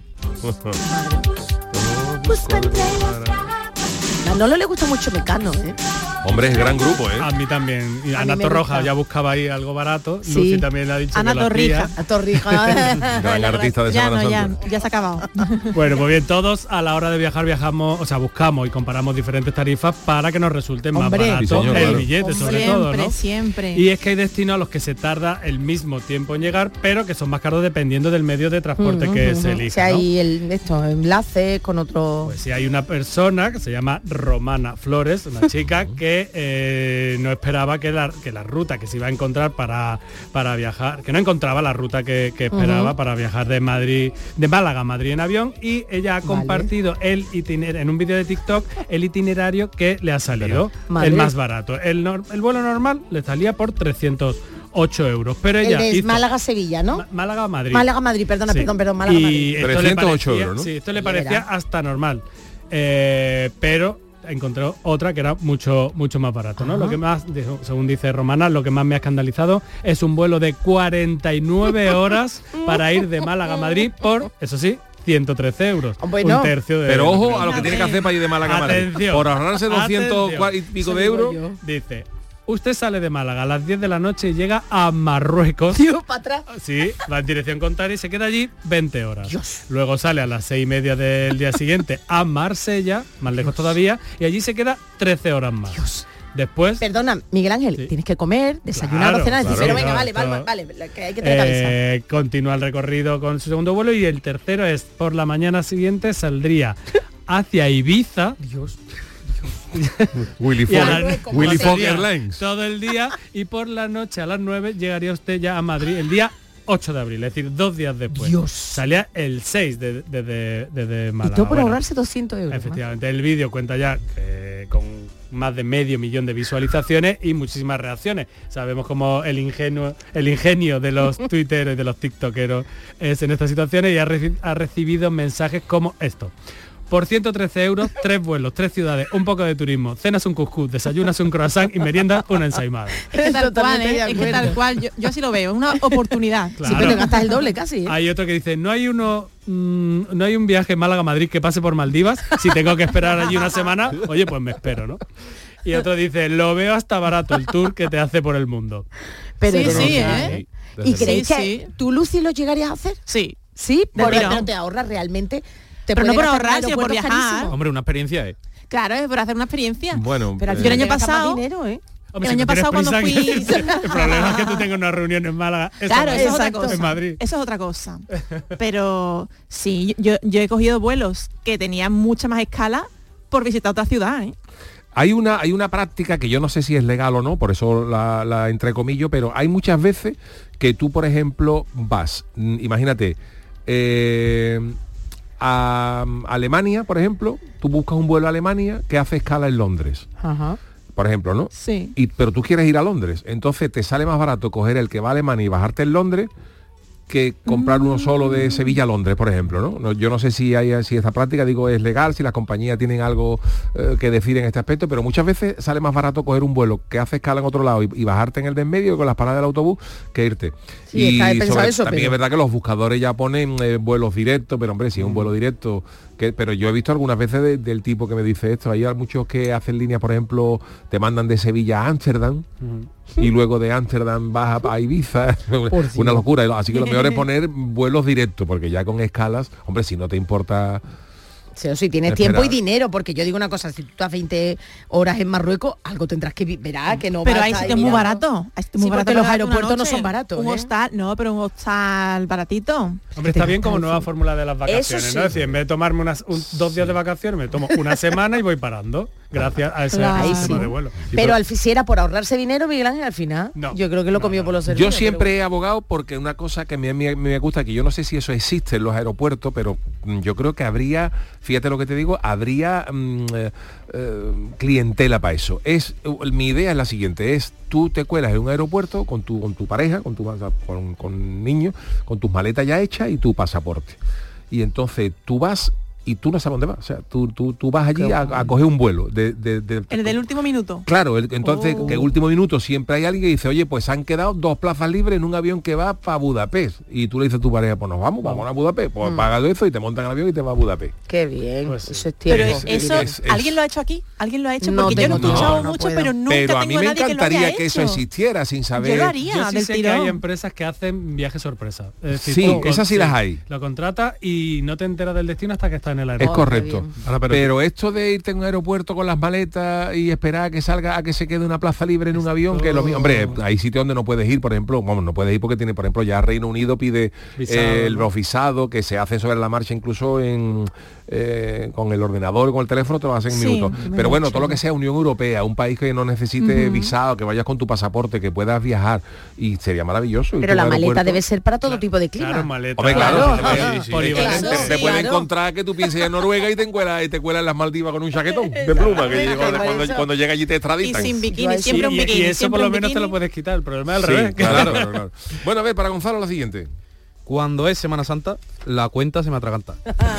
A Manolo le gusta mucho Mecano, ¿eh? Hombre, es gran grupo, ¿eh? A mí también. Y A Ana mí me Torroja gusta. ya buscaba ahí algo barato. Sí. Lucy también le ha dicho Ana que lo Torrija. hacía. A Torrija. Gran artista de Ya Semana no, ya, Santa. ya se ha acabado. Bueno, pues bien, todos a la hora de viajar viajamos, o sea, buscamos y comparamos diferentes tarifas para que nos resulte más Hombre. barato Sí, señor, el claro. billete, sobre siempre, todo, ¿no? siempre. Y es que hay destinos a los que se tarda el mismo tiempo en llegar, pero que son más caros dependiendo del medio de transporte que se elija. Si hay el, estos enlaces con otro... Pues si hay una persona que se llama Romana Flores, una chica que eh, no esperaba que la, que la ruta que se iba a encontrar para, para viajar, que no encontraba la ruta que, que esperaba Ujú. para viajar de Madrid, de Málaga a Madrid en avión, y ella ha Vale. compartido el itiner- en un vídeo de TikTok el itinerario que le ha salido, Madre. el más barato. El, nor- el vuelo normal le salía por trescientos ocho euros, pero El ella de hizo Málaga-Sevilla, ¿no? Ma- Málaga a Madrid. Málaga-Madrid, perdona, Sí. perdón, perdón, Málaga-Madrid. Y esto le trescientos ocho parecía- euros, ¿no? Sí, esto le Ya parecía verá. hasta normal. Eh, pero encontró otra que era mucho mucho más barato, ¿no? Ajá. Lo que más, de- según dice Romana, lo que más me ha escandalizado es un vuelo de cuarenta y nueve horas para ir de Málaga a Madrid por, eso sí, ciento trece euros. Bueno. Un tercio de... Pero ojo a lo que tiene que hacer para ir de Málaga a Madrid. Atención. Por ahorrarse doscientos Atención. y pico Eso de digo euros. yo. Dice, usted sale de Málaga a las diez de la noche y llega a Marruecos. Tío, para atrás. Sí, va en dirección contraria y se queda allí veinte horas. Dios. Luego sale a las seis y media del día siguiente a Marsella, más lejos todavía, y allí se queda trece horas más. Dios. Después, Perdona, Miguel Ángel, Sí. tienes que comer, desayunar Claro, o cenar. claro, Pero venga, claro, vale, vale, claro. vale, que hay que tener cabeza. eh, continúa el recorrido con su segundo vuelo, y el tercero es por la mañana siguiente saldría hacia Ibiza. Dios. Willy Y a Fogg, las- Willy Fogg pasaría Airlines. todo el día, y por la noche a las nueve llegaría usted ya a Madrid el día ocho de abril, es decir, dos días después. Dios. Salía el seis de, de, de, de- de Y Málaga. todo por Bueno, ahorrarse doscientos euros. ¿no? efectivamente, el vídeo cuenta ya eh, con más de medio millón de visualizaciones y muchísimas reacciones. Sabemos cómo el ingenuo, el ingenio de los tuiteros y de los tiktokeros es en estas situaciones, y ha, reci- ha recibido mensajes como esto. Por ciento trece euros, tres vuelos, tres ciudades, un poco de turismo, cenas un cuscús, desayunas un croissant y meriendas una ensaimada. Es que tal cual, Totalmente de ¿eh? Es que acuerdo. tal cual. Yo, yo así lo veo, una oportunidad. Claro. Sí, pero te gastas el doble casi. ¿eh? Hay otro que dice, no hay uno mm, no hay un viaje Málaga-Madrid que pase por Maldivas. Si tengo que esperar allí una semana, oye, pues me espero, ¿no? Y otro dice, lo veo hasta barato el tour que te hace por el mundo. Pero sí, de sí, verdad, ¿eh? ¿Y creéis Sí, que sí. tú, Lucy, lo llegarías a hacer? Sí. Sí, De por, tirón. pero te ahorras realmente. Te Pero no puede por gastar en ahorrar, sino por aeropuertos viajar. carísimos. Hombre, una experiencia es. Claro, es por hacer una experiencia. Bueno, Pero al eh, Yo el final año te gastas más pasado- dinero, ¿eh? Hombre, El si año tú tienes pasado cuando prisa, fui- que- el problema es que tú tengas una reunión en Málaga. Eso Claro, no, eso es otra exacto. cosa. en Madrid. Eso es otra cosa. Pero sí, yo, yo he cogido vuelos que tenían mucha más escala por visitar otra ciudad, ¿eh? Hay una, hay una práctica que yo no sé si es legal o no, por eso la, la entrecomillo, pero hay muchas veces que tú, por ejemplo, vas, mm, imagínate, eh, a Alemania, por ejemplo, tú buscas un vuelo a Alemania que hace escala en Londres, Ajá. por ejemplo, ¿no? Sí. Y, pero tú quieres ir a Londres, entonces te sale más barato coger el que va a Alemania y bajarte en Londres que comprar uno solo de Sevilla a Londres, por ejemplo, ¿no? No, yo no sé si hay si esta práctica, digo, es legal, si las compañías tienen algo eh, que decir en este aspecto, pero muchas veces sale más barato coger un vuelo que hace escala en otro lado y, y bajarte en el de en medio con las paradas del autobús que irte. Sí, y está pensado sobre- eso, también pero- es verdad que los buscadores ya ponen eh, vuelos directos, pero hombre, si es un vuelo directo, que, pero yo he visto algunas veces de- del tipo que me dice esto, hay muchos que hacen líneas, por ejemplo, te mandan de Sevilla a Ámsterdam, y luego de Ámsterdam vas a, a Ibiza, una locura, así que lo mejor es poner vuelos directos, porque ya con escalas, hombre, si no te importa. Sí, o si tienes Espera. tiempo y dinero, porque yo digo una cosa, si tú estás veinte horas en Marruecos, algo tendrás que vi- verá que no Pero vas hay a sitios ir muy mirando. baratos. Hay sitios muy Sí, baratos porque los para quedarte una aeropuertos no noche. son baratos, Un ¿eh? hostal, no, pero un hostal baratito. Hombre, está bien como nueva fórmula de las vacaciones, sí. ¿no? Es decir, en vez de tomarme unas, un- dos días de vacaciones, me tomo una semana y voy parando, gracias a ese Claro. sistema Sí. de vuelo. Pero al, si era por ahorrarse dinero, Miguel Ángel, al final, No. yo creo que lo comió por los servicios. Yo siempre he abogado porque una cosa que me, me- me gusta, que yo no sé si eso existe en los aeropuertos, pero mm, yo creo que habría, fíjate lo que te digo, habría mm, eh, eh, clientela para eso. Es mi idea es la siguiente, es tú te cuelas en un aeropuerto con tu, con tu pareja, con tu con, con niños, con tus maletas ya hechas y tu pasaporte. Y entonces tú vas y tú no sabes dónde vas. O sea, tú, tú, tú vas allí a, a coger un vuelo. De, de- de- El del último minuto. Claro, el- entonces Oh. que último minuto siempre hay alguien que dice, oye, pues han quedado dos plazas libres en un avión que va para Budapest. Y tú le dices a tu pareja, pues nos vamos, vamos a Budapest. Pues Mm. pagas eso y te montan el avión y te vas a Budapest. Qué bien, Pues sí. eso es Pero tiempo. eso, es- es- ¿alguien lo ha hecho aquí? ¿Alguien lo ha hecho? No Porque yo no he tengo escuchado tiempo, no mucho, puedo. pero nunca Pero a tengo mí me nadie que lo encantaría haya que eso hecho. existiera sin saber. Yo lo haría Yo sí del sé que hay tirón. empresas que hacen viajes sorpresa. Es decir, Sí, tú con- esas sí las hay. Lo contratas y no te enteras del destino hasta que estás en el Es aeropuerto. correcto. bien. Ahora, pero, pero- esto de irte a un aeropuerto con las maletas y esperar a que salga, a que se quede una plaza libre en un avión, que es lo mismo. Hombre, hay sitios donde no puedes ir, por ejemplo, vamos, no puedes ir porque tiene, por ejemplo, ya Reino Unido pide Visado, eh, el ¿no? visado, que se hace sobre la marcha incluso en eh, con el ordenador, con el teléfono, te lo hacen en Sí, minutos. me Pero lo bueno, he todo lo que sea Unión Europea, un país que no necesite visado, que vayas con tu pasaporte, que puedas viajar, y sería maravilloso. Pero la maleta debe ser para todo tipo de clima. Claro, maleta. Hombre, claro, Claro. si te puede- Sí, sí, polivalente. claro. te, te puede Claro. encontrar que tú pienses en Noruega y te encuelas y te cuelas en las Maldivas con un chaquetón de pluma que llegó de Por cuando, eso. cuando llega allí te Y extraditan. sin Yo bikini, ahí sí. siempre un y, bikini. y eso siempre por lo un menos te bikini. lo puedes quitar, el problema es al Sí, revés. claro, claro, claro. Bueno, a ver, para Gonzalo la siguiente. Cuando es Semana Santa, la cuenta se me atraganta.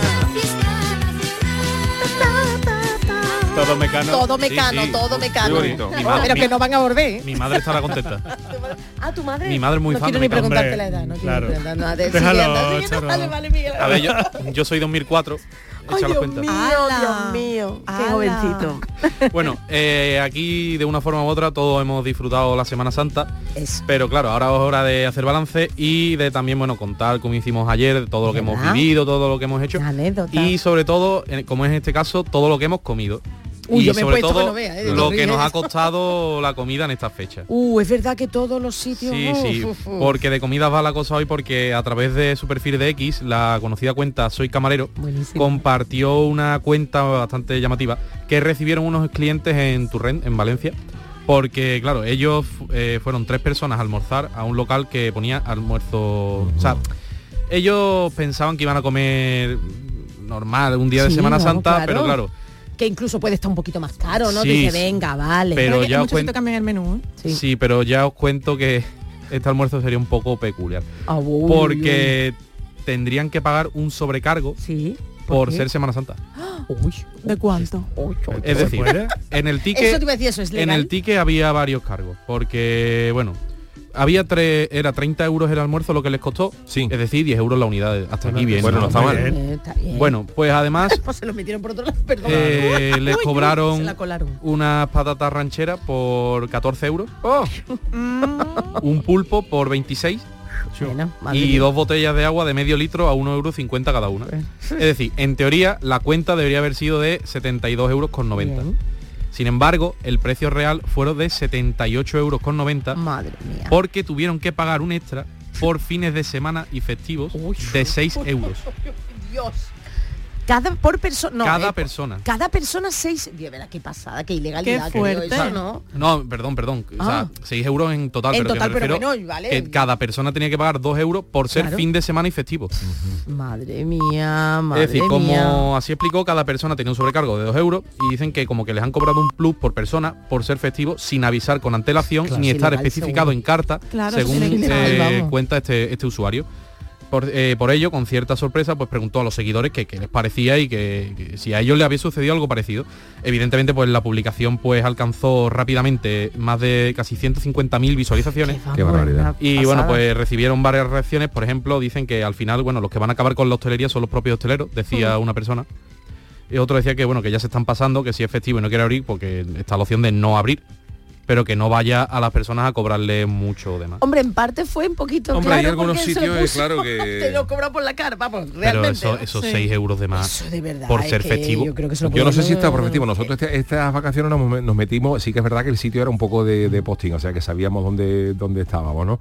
Todo mecano. Todo mecano, Sí, sí. todo mecano. Muy bonito. Mi Oh, ma- pero mi- que no van a volver. Mi madre estará contenta. Ah, tu madre. Mi madre es muy no fan quiero de ni Mecano. preguntarte Hombre, la edad, no claro. quiero preguntar nada. Déjalo, Sigue, anda, sigue. Charo. Vale, vale, Miguel. A ver, yo, yo soy dos mil cuatro. Ay, Echa la Dios cuenta. mío, ¡Hala! Dios mío. Qué ¡Hala! jovencito. Bueno, eh, aquí de una forma u otra todos hemos disfrutado la Semana Santa, Eso. pero claro, ahora es hora de hacer balance y de también, bueno, contar como hicimos ayer, todo lo que hemos ¿Verdad? vivido, todo lo que hemos hecho Una anécdota. y sobre todo, eh, como es en este caso, todo lo que hemos comido. Uy, y yo me he sobre puesto que todo no vea, eh, de lo los que nos ha ríos. costado la comida en estas fechas. Uh, es verdad que todos los sitios... Sí, uf, sí, uf, uf. porque de comidas va la cosa hoy porque a través de su perfil de X, la conocida cuenta Soy Camarero, Buenísimo. compartió una cuenta bastante llamativa que recibieron unos clientes en Turrent, en Valencia, porque claro, ellos eh, fueron tres personas a almorzar a un local que ponía almuerzo, o sea, ellos pensaban que iban a comer normal un día de Sí, Semana no, Santa, claro. pero claro, Que incluso puede estar un poquito más caro, ¿no? Sí, Dice, sí. venga, vale. Pero Pero ya ya os muchos cuen- sitios cambian el menú. ¿eh? sí. pero ya os cuento que este almuerzo sería un poco peculiar. Ah, uy, Porque tendrían que pagar un sobrecargo uy. Sí. ¿por por qué? ser Semana Santa. Uy, ¿De cuánto? uy, uy. Es decir, puede? en el Eso ticket te iba a decir, eso es en legal. el ticket había varios cargos, porque bueno, había tres, era treinta euros el almuerzo lo que les costó, sí. Es decir, diez euros la unidad, hasta bueno, aquí bien. Bueno, no está mal. Eh, está bien. Bueno, pues además pues se lo metieron por otro lado, perdón. eh, les Uy, cobraron se la colaron. unas patatas rancheras por catorce euros, oh. un pulpo por veintiséis Bueno, y dos botellas de agua de medio litro a uno euro cincuenta cada una. Es decir, en teoría la cuenta debería haber sido de setenta y dos euros con noventa. Bien. Sin embargo, el precio real fueron de setenta y ocho euros con noventa. Madre mía. Porque tuvieron que pagar un extra por fines de semana y festivos Uy. de seis euros. Dios. Cada por persona. No, cada eh, persona. Cada persona seis. Dios, verá qué pasada, qué ilegalidad. Qué fuerte. Eso, ¿no? No, perdón, perdón. Ah. O sea, seis euros en total, en pero total, que me refiero pero bueno, vale. que cada persona tenía que pagar dos euros por ser Claro. fin de semana y festivo. Uh-huh. Madre mía, madre Es decir, mía. como así explicó, cada persona tenía un sobrecargo de dos euros y dicen que como que les han cobrado un plus por persona por ser festivo sin avisar con antelación Claro, ni sí, estar legal, especificado seguro. en carta, Claro, según sí, legal, eh, vamos. cuenta este, este usuario. Por, eh, por ello, con cierta sorpresa, pues preguntó a los seguidores qué les parecía y que, que si a ellos les había sucedido algo parecido. Evidentemente, pues la publicación pues alcanzó rápidamente más de casi ciento cincuenta mil visualizaciones. Qué barbaridad. Y pasada. bueno, pues recibieron varias reacciones. Por ejemplo, dicen que al final, bueno, los que van a acabar con la hostelería son los propios hosteleros, decía una persona. Y otro decía que bueno, que ya se están pasando, que si es festivo y no quiere abrir, porque está la opción de no abrir, pero que no vaya a las personas a cobrarle mucho de más. Hombre, en parte fue un poquito Hombre, claro. hay algunos porque se sitios, lo puso, claro que- te lo cobra por la cara, vamos, Pero realmente. eso, ¿no? esos Sí. seis euros de más Eso de verdad, por es ser que festivo. Yo, creo que se lo Yo no sé si está por pueden- festivo. Nosotros este- estas vacaciones nos, nos metimos, sí que es verdad que el sitio era un poco de, de posting, o sea que sabíamos dónde, dónde estábamos, ¿no?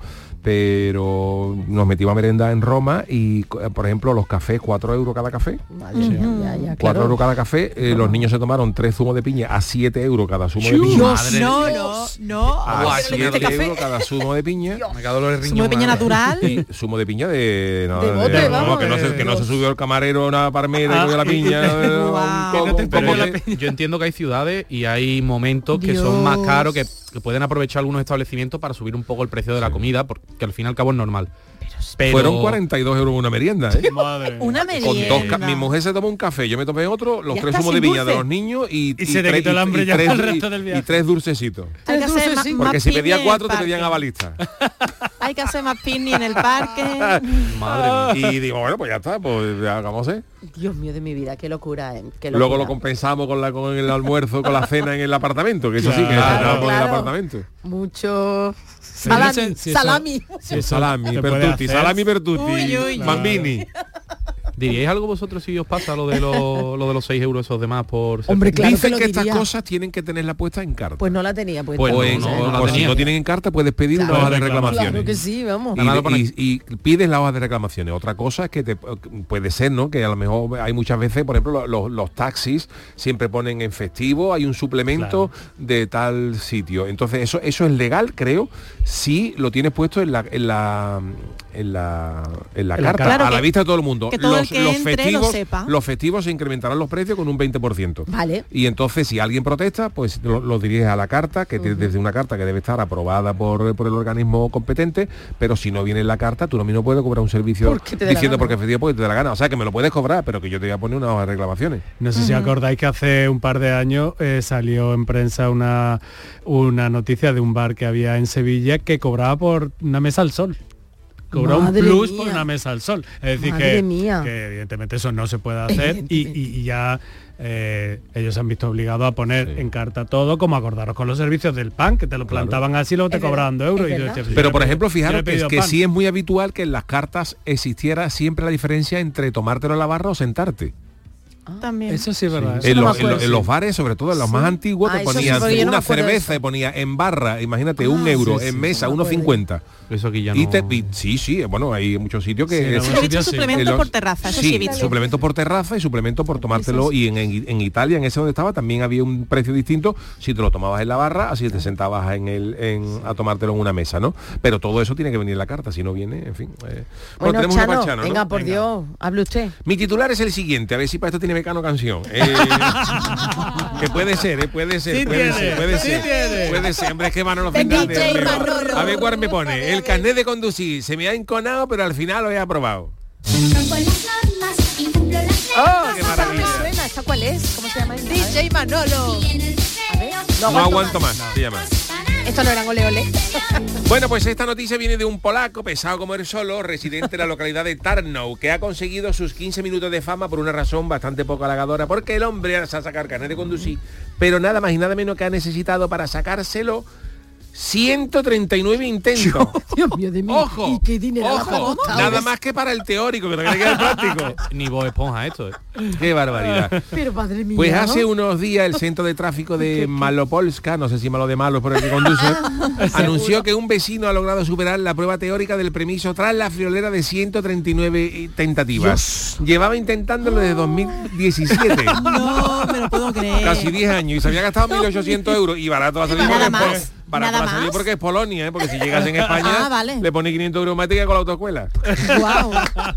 Pero nos metimos a merendar en Roma y, por ejemplo, los cafés, cuatro euros cada café. Madre mía, ya, ya, cuatro claro. euros cada café, eh, los niños se tomaron tres zumos de piña a siete euros cada zumo de piña. Dios, no, no, no. A Pero siete este café- euros cada zumo de piña. Me quedo los riñones. Zumo de piña más. natural. Y zumo de piña de... No, De bote, de- vamos, no, que, no se, de- que no se subió el camarero una palmera y Ah, cogió la y- y- piña. eh, un Guau. poco- Que no te un poco perdió la de- piña. Yo entiendo que hay ciudades y hay momentos que son más Dios. caros, que, que pueden aprovechar algunos establecimientos para subir un poco el precio de la comida, porque al fin y al cabo es normal. Pero Fueron cuarenta y dos euros una merienda, ¿eh? Madre mía. Una Con merienda. dos ca- mi mujer se tomó un café, yo me tomé otro, los Ya tres está zumos de sin piña de dulce. los niños y, Y se te tres- quitó el hambre ya tres, para el resto del y viaje. tres dulcecitos. Hay que hacer más, Porque más si pedía picnic en cuatro el te pedían parque. a balista. Hay que hacer más picnic en el parque. Madre mía. Y digo, bueno, pues ya está, pues hagamos, ¿eh? Dios mío de mi vida, qué locura, ¿eh? Qué Luego locura. lo compensamos con la con el almuerzo, con la cena en el apartamento, que eso sí, que Claro, cenamos en el claro. apartamento. Mucho Sí, no salami, sé si eso- salami. si eso Salami, se puede pertuti, hacer. salami, pertuti, Uy, uy. bambini. ¿Diríais algo vosotros si os pasa lo de los, lo de los seis euros esos demás por ser Hombre, festivo? claro Dicen que que, lo estas diría. cosas tienen que tenerla puesta en carta. Pues no la tenía, pues. Pues o no, en- no, o- no la o si tenía. no tienen en carta puedes pedir Claro. una hoja de Claro reclamaciones. Claro que sí, vamos. Y, Nada, de- pone- y- y pides la hoja de reclamaciones. Otra cosa es que te, puede ser, ¿no? Que a lo mejor hay muchas veces, por ejemplo, lo- los, los taxis siempre ponen en festivo, hay un suplemento de tal sitio. Entonces eso eso es legal, creo, si lo tienes puesto en la en la en la, en la En la carta, carta. Claro, a la que- vista de todo el mundo. que todo el los, que los entre lo festivos, sepa. los festivos se incrementarán los precios con un veinte por ciento. Vale. Y entonces si alguien protesta, pues lo, lo diriges a la carta, que te- desde una carta que debe estar aprobada por, por el organismo competente, pero si no viene en la carta, tú lo mismo puedes cobrar un servicio Porque te dé la diciendo gana. porque efectivamente porque te da la gana. O sea que me lo puedes cobrar, pero que yo te voy a poner una hoja de reclamaciones. No sé si acordáis que hace un par de años eh, salió en prensa una, una noticia de un bar que había en Sevilla que cobraba por una mesa al sol. Cobraba un Madre plus mía. por una mesa al sol. Es decir, Madre que, mía. que evidentemente eso no se puede hacer y, y- y ya eh, ellos se han visto obligados a poner Sí. en carta todo, como acordaros con los servicios del pan, que te lo Claro. plantaban así y luego te Es verdad, cobraban dos euros. es Y yo verdad. decía, Pero yo por le he ejemplo, pedido- yo le fijaros he que, es pedido que pan. sí es muy habitual que en las cartas existiera siempre la diferencia entre tomártelo en la barra o sentarte. También. Eso sí es verdad. En, no me los, en acuerdo, los- en sí. los bares, sobre todo en los más antiguos, Ah, te eso sí, ponían porque yo no me una acuerdo de cerveza eso. y ponía en barra, imagínate, Ah, un euro, sí, en sí, mesa, sí, me uno acuerdo. cincuenta. Eso aquí ya Y no... te, y- sí, sí, bueno, hay muchos sitios que... Sí, en es- algún Yo he sitio visto sí. suplemento en los- por terraza, eso sí, he visto. suplemento por terraza y suplemento por tomártelo. Y en, en- en Italia, en ese donde estaba, también había un precio distinto si te lo tomabas en la barra, así te sentabas en el, en, a tomártelo en una mesa, ¿no? Pero todo eso tiene que venir en la carta, si no viene, en fin. eh. Bueno, tenemos una Chano, para Chano, ¿no? venga, por Venga. Dios, hable usted. Mi titular es el siguiente, a ver si para esto tiene Mecano canción. Eh, que puede ser, eh, puede ser, Sí puede tiene, ser, puede sí ser. tiene. Puede ser, hombre, es que Manolo D J Fernández. hombre. Manolo. A ver cuál me pone. El carnet de conducir se me ha enconado, pero al final lo he aprobado. ¡Oh, qué Me maravilla! suena, ¿esta cuál es? ¿Cómo se llama? D J Manolo. A ver, No aguanto más, se llama. Esto no eran ole ole. Bueno, pues esta noticia viene de un polaco pesado como él solo, residente de la localidad de Tarnow, que ha conseguido sus quince minutos de fama por una razón bastante poco halagadora, porque el hombre se ha sacado carnet de conducir, pero nada más y nada menos que ha necesitado para sacárselo ciento treinta y nueve intentos. Dios mío de mí. Ojo, ¿Y qué dinero ojo, nada más que para el teórico, que no quiere que el práctico. Ni Bob Esponja esto, ¿eh? Qué barbaridad. Pero madre mía. Pues ¿no? hace unos días el centro de tráfico de Malopolska, no sé si malo de malo por el que conduce, anunció que un vecino ha logrado superar la prueba teórica del permiso tras la friolera de ciento treinta y nueve tentativas. Dios. Llevaba intentándolo desde dos mil diecisiete. No, me lo puedo creer. Casi diez años y se había gastado mil ochocientos euros y barato va a salir. Nada porque más. Es, barato Nada va a salir más. porque es Polonia, ¿eh? Porque si llegas en España Ah, vale. le pone quinientos euros más con la autoescuela. Wow.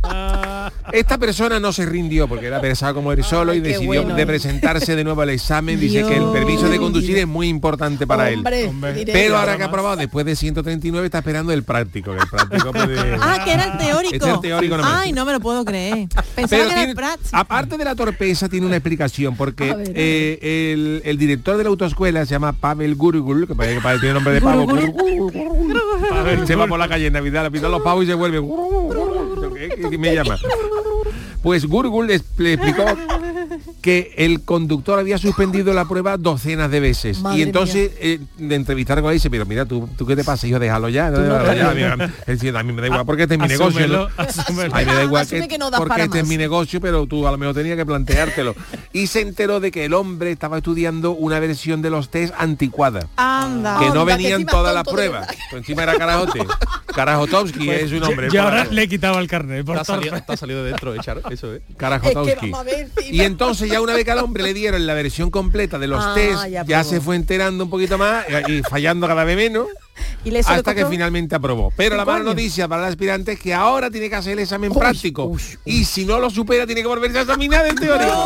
Esta persona no se rindió porque era pesado como él solo y qué decidió bueno, de ¿eh? presentarse de nuevo al examen. Dice que el permiso de conducir es muy importante para Hombre, él. Hombre. Pero ahora que ha aprobado después de ciento treinta y nueve está esperando el práctico. Que el práctico puede... Ah, que era el teórico. Este es el teórico nomás. Ay, no me lo puedo creer. Pensaba Pero que era tiene- el práctico. aparte de la torpeza tiene una explicación porque A ver, a ver. eh, el, el director de la autoescuela se llama Pavel Gurgul, que parece que parece- tiene nombre de pavo. Pavel se va por la calle en Navidad, le pitan los pavos y se vuelve. ¿Qué, qué me llama? Pues Gurgul les- le explicó que el conductor había suspendido la prueba docenas de veces. Madre y entonces eh, de entrevistar con él dice, pero mira, ¿tú, tú qué te pasa, hijo? Déjalo ya. No, Tú no déjalo ya. te- Mira, él dice, a mí me da igual porque este es mi negocio. Asúmelo, ¿no? asúmelo. A mí me da igual Asume que, que no das porque para este es más. mi negocio, pero tú a lo mejor tenías que planteártelo. Y se enteró de que el hombre estaba estudiando una versión de los test anticuada. Anda. Que no Anda, que venían encima todas las tonto de pruebas. verdad. Pues encima era Carajote. Karajotovsky Pues, es su nombre. Y ahora polaco. le he quitado el carnet. Por Está salido, torpe. está salido de dentro, ¿eh, Charo? Eso es. Karajotovsky. Es que vamos a ver encima. Y entonces ya una vez que al hombre le dieron la versión completa de los Ah, test, ya ya, probó. se fue enterando un poquito más y, y fallando cada vez menos. Y le- eso le Hasta que costó finalmente aprobó. Pero la cinco mala años. noticia para el aspirante es que ahora tiene que hacer el examen Uy, práctico. uy, uy. Y si no lo supera, tiene que volverse a examinar el teórico.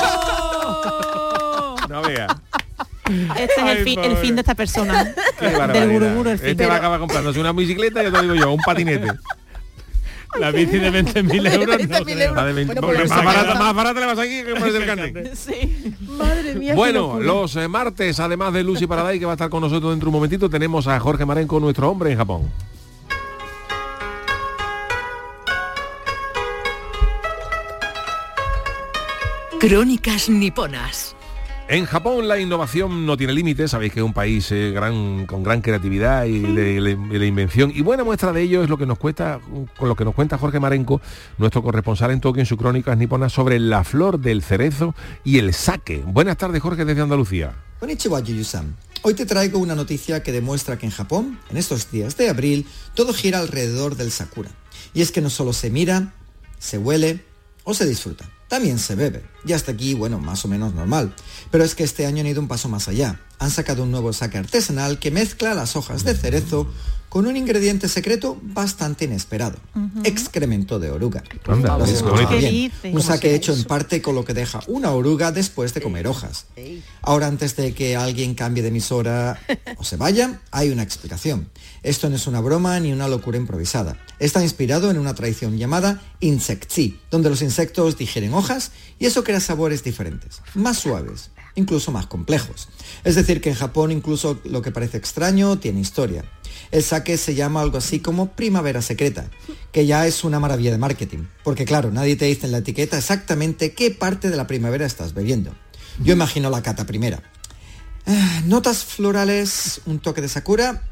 No vea. Este es Ay, el, fin, el pobre. fin de esta persona. Qué Del barbaridad. guruguru, el fin. Este va a acabar comprándose una bicicleta, yo te digo yo, un patinete. La bici de veinte mil euros. veinte No mil creo. euros. La de veinte, Bueno, porque pues más, esa barata, casa- más barata le vas a ir que ponerse el carnet. Sí. Madre mía. qué Bueno, locura. los eh, martes, además de Lucy Paraday, que va a estar con nosotros dentro de un momentito, tenemos a Jorge Marenco, nuestro hombre en Japón. Crónicas niponas. En Japón la innovación no tiene límites, sabéis que es un país eh, gran, con gran creatividad y de, de- de invención, y buena muestra de ello es lo que nos cuesta, con lo que nos cuenta Jorge Marenco, nuestro corresponsal en Tokio, en su Crónicas niponas, sobre la flor del cerezo y el sake. Buenas tardes, Jorge, desde Andalucía. Konnichiwa, Yuyu-san. Hoy te traigo una noticia que demuestra que en Japón, en estos días de abril, todo gira alrededor del sakura. Y es que no solo se mira, se huele o se disfruta, también se bebe. Y hasta aquí, bueno, más o menos normal. Pero es que este año han ido un paso más allá. Han sacado un nuevo sake artesanal que mezcla las hojas de cerezo con un ingrediente secreto bastante inesperado. Excremento de oruga. Anda, Lo has qué escuchado bonito. bien. ¿Qué dices? Un sake será hecho en eso? parte con lo que deja una oruga después de comer hojas. Ahora, antes de que alguien cambie de emisora o se vaya, hay una explicación. Esto no es una broma ni una locura improvisada. Está inspirado en una tradición llamada insectsi, donde los insectos digieren hojas y eso crea sabores diferentes, más suaves, incluso más complejos. Es decir, que en Japón incluso lo que parece extraño tiene historia. El sake se llama algo así como primavera secreta, que ya es una maravilla de marketing, porque claro, nadie te dice en la etiqueta exactamente qué parte de la primavera estás bebiendo. Yo imagino la cata primera. Ah, notas florales, un toque de sakura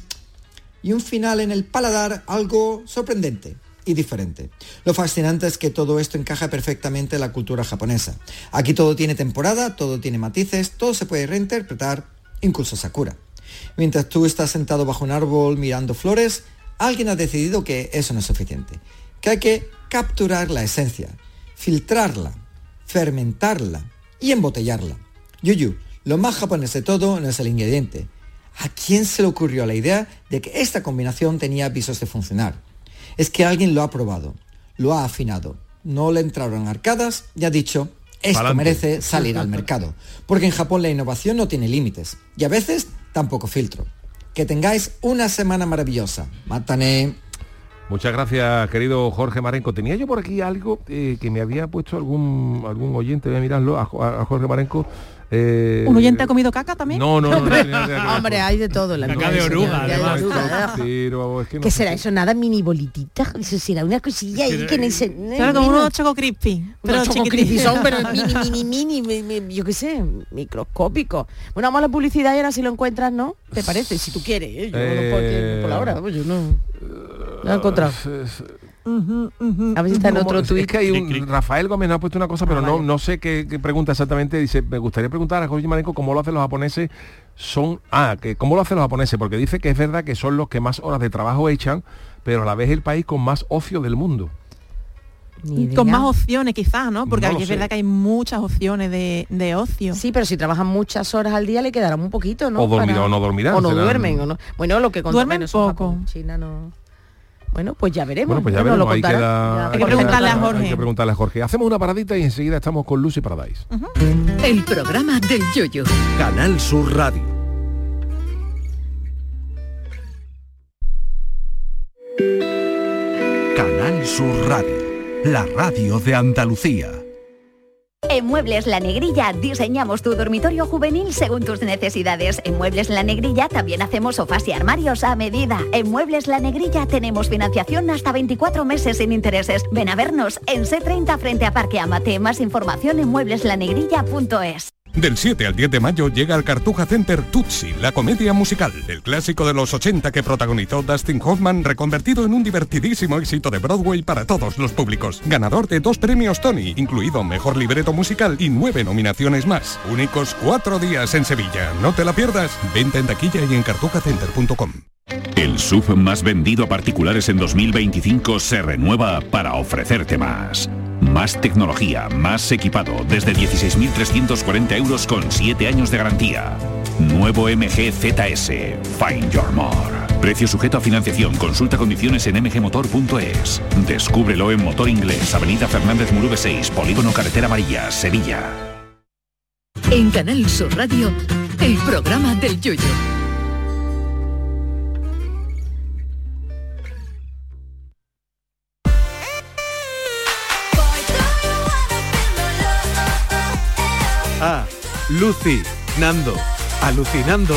y un final en el paladar algo sorprendente y diferente. Lo fascinante es que todo esto encaja perfectamente en la cultura japonesa. Aquí todo tiene temporada, todo tiene matices, todo se puede reinterpretar, incluso sakura. Mientras tú estás sentado bajo un árbol mirando flores, alguien ha decidido que eso no es suficiente, que hay que capturar la esencia, filtrarla, fermentarla y embotellarla. Yuyu, lo más japonés de todo no es el ingrediente. ¿A quién se le ocurrió la idea de que esta combinación tenía visos de funcionar? Es que alguien lo ha probado, lo ha afinado, no le entraron arcadas y ha dicho, esto Pa'lante. merece salir al mercado. Porque en Japón la innovación no tiene límites y a veces tampoco filtro. Que tengáis una semana maravillosa. Matane. Muchas gracias, querido Jorge Marenco. Tenía yo por aquí algo eh, que me había puesto algún algún oyente, voy a mirarlo, a, a Jorge Marenco. Eh, ¿Un oyente ha comido caca también? No, no, no. no, no, no, no, no Hombre, hay de todo en la Caca de oruga, vida. además. Pero es que no ¿Qué sé. será eso? Nada, mini bolitita. Eso será una cosilla ahí que no se... Claro, como unos Choco Crispy. Pero Pero Choco chiquititos. Crispy son, pero mini, mini, mini, mi- mi- yo qué sé, microscópico. Bueno, vamos a la publicidad y ahora si lo encuentras, ¿no? ¿Te parece? Si tú quieres, ¿eh? Yo Eh, no puedo por la hora, pues yo no... No lo he encontrado. A ver si está en ¿Cómo? otro Es tuit. que hay un, Rafael Gómez nos ha puesto una cosa, pero Ah, no vale. no sé qué, qué pregunta exactamente. Dice, me gustaría preguntar a Jorge Marenco cómo lo hacen los japoneses. Son ah, que cómo lo hacen los japoneses, porque dice que es verdad que son los que más horas de trabajo echan, pero a la vez el país con más ocio del mundo. Con más opciones quizás, ¿no? Porque No lo aquí es sé. verdad que hay muchas opciones de, de ocio. Sí, pero si trabajan muchas horas al día le quedarán un poquito, ¿no? O dormir- Para- o no dormirán, O no serán- duermen, o no. Bueno, lo que contó Duermen bueno, eso en poco. Japón, China no... Bueno, pues ya veremos. Bueno, pues ya Bueno, veremos, lo ahí contará. queda, Ya, Hay que Jorge preguntarle a contará. Jorge. Hay que preguntarle a Jorge. Hacemos una paradita y enseguida estamos con Lucy Paradise. El programa del Yoyo. Canal Sur Radio. Canal Sur Radio. La radio de Andalucía. En Muebles La Negrilla diseñamos tu dormitorio juvenil según tus necesidades. En Muebles La Negrilla también hacemos sofás y armarios a medida. En Muebles La Negrilla tenemos financiación hasta veinticuatro meses sin intereses. Ven a vernos en C treinta frente a Parque Amate. Más información en muebles la negrilla punto es. Del siete al diez de mayo llega al Cartuja Center Tutsi, la comedia musical, el clásico de los ochenta que protagonizó Dustin Hoffman, reconvertido en un divertidísimo éxito de Broadway para todos los públicos. Ganador de dos premios Tony, incluido Mejor Libreto Musical y nueve nominaciones más. Únicos cuatro días en Sevilla. No te la pierdas. Venta en taquilla y en cartuja center punto com. El S U V más vendido a particulares en dos mil veinticinco se renueva para ofrecerte más. Más tecnología, más equipado, desde dieciséis mil trescientos cuarenta euros con siete años de garantía. Nuevo M G Z S. Find your more. Precio sujeto a financiación. Consulta condiciones en m g motor punto es. Descúbrelo en Motor Inglés, Avenida Fernández Murube seis, Polígono Carretera Amarilla, Sevilla. En Canal Sur Radio, el programa del Yoyo. Ah, Lucy, Nando, alucinando.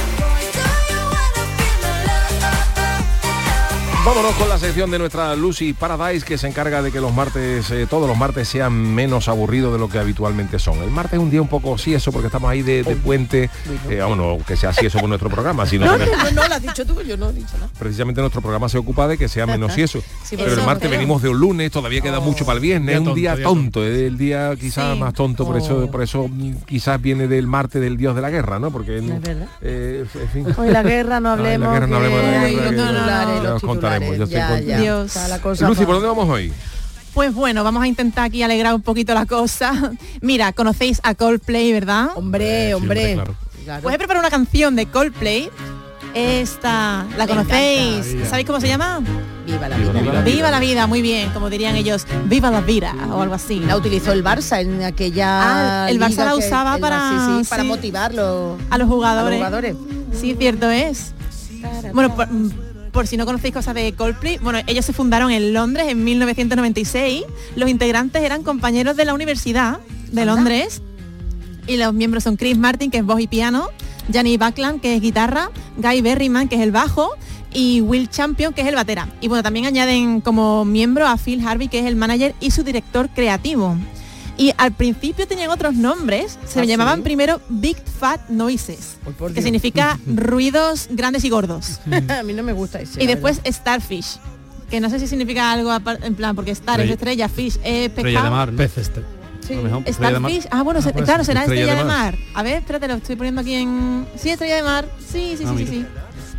Vámonos con la sección de nuestra Lucy Paradise, que se encarga de que los martes, eh, todos los martes sean menos aburridos de lo que habitualmente son. El martes es un día un poco sí eso, porque estamos ahí de, de puente. Eh, bueno, que sea así eso por nuestro programa, sino No, que no, no, no, lo has dicho tú, yo no he dicho nada. precisamente nuestro programa se ocupa de que sea menos y eso. Sí, pero eso, el martes pero- venimos de un lunes, todavía queda mucho para el viernes, es un día día tonto, es el día quizás Sí. más tonto, por eso Oh. por eso mm, quizás viene del martes del dios de la guerra, ¿no? Porque Es verdad. eh, en fin. Hoy la guerra no Ay, la hablemos. guerra no hablemos de la que- guerra, los que- titulares, ya los os contaremos, yo titulares, estoy ya, con- ya. Dios. Está la cosa Lucy, pa- ¿por dónde vamos hoy? Pues bueno, vamos a intentar aquí alegrar un poquito la cosa. Mira, conocéis a Coldplay, ¿verdad? Hombre, hombre. claro. Claro. Pues he preparado una canción de Coldplay. Esta, ¿la Me conocéis? encanta. ¿Sabéis cómo se llama? Viva la Viva vida. la vida. Viva la vida, muy bien, como dirían ellos, viva la vida o algo así. La utilizó el Barça en aquella. Ah, el Barça liga la que- usaba el para- Barça, sí, sí, para sí. motivarlo A los jugadores. a los jugadores. Sí, cierto es. Bueno, por, por si no conocéis cosas de Coldplay, bueno, ellos se fundaron en Londres en mil novecientos noventa y seis. Los integrantes eran compañeros de la Universidad de Anda. Londres. Y los miembros son Chris Martin, que es voz y piano, Janny Buckland, que es guitarra, Guy Berryman, que es el bajo, y Will Champion, que es el batera. Y bueno, también añaden como miembro a Phil Harvey, que es el manager y su director creativo. Y al principio tenían otros nombres, se ¿Ah, llamaban sí? primero Big Fat Noises, Ay, por que Dios. significa ruidos grandes y gordos. A mí no me gusta ese. Y la después Starfish, que no sé si significa algo apar- en plan, porque Star es Estrella- estrella, Fish es pescado. Estrella de mar, ¿no? Pez este. Sí. A lo mejor, estrella de mar. Starfish, ah bueno, se- pues, claro, será estrella estrella, de de mar. mar. A ver, espérate, lo estoy poniendo aquí en... Sí, estrella de mar. Sí, sí, Ah, sí, sí, mira. sí.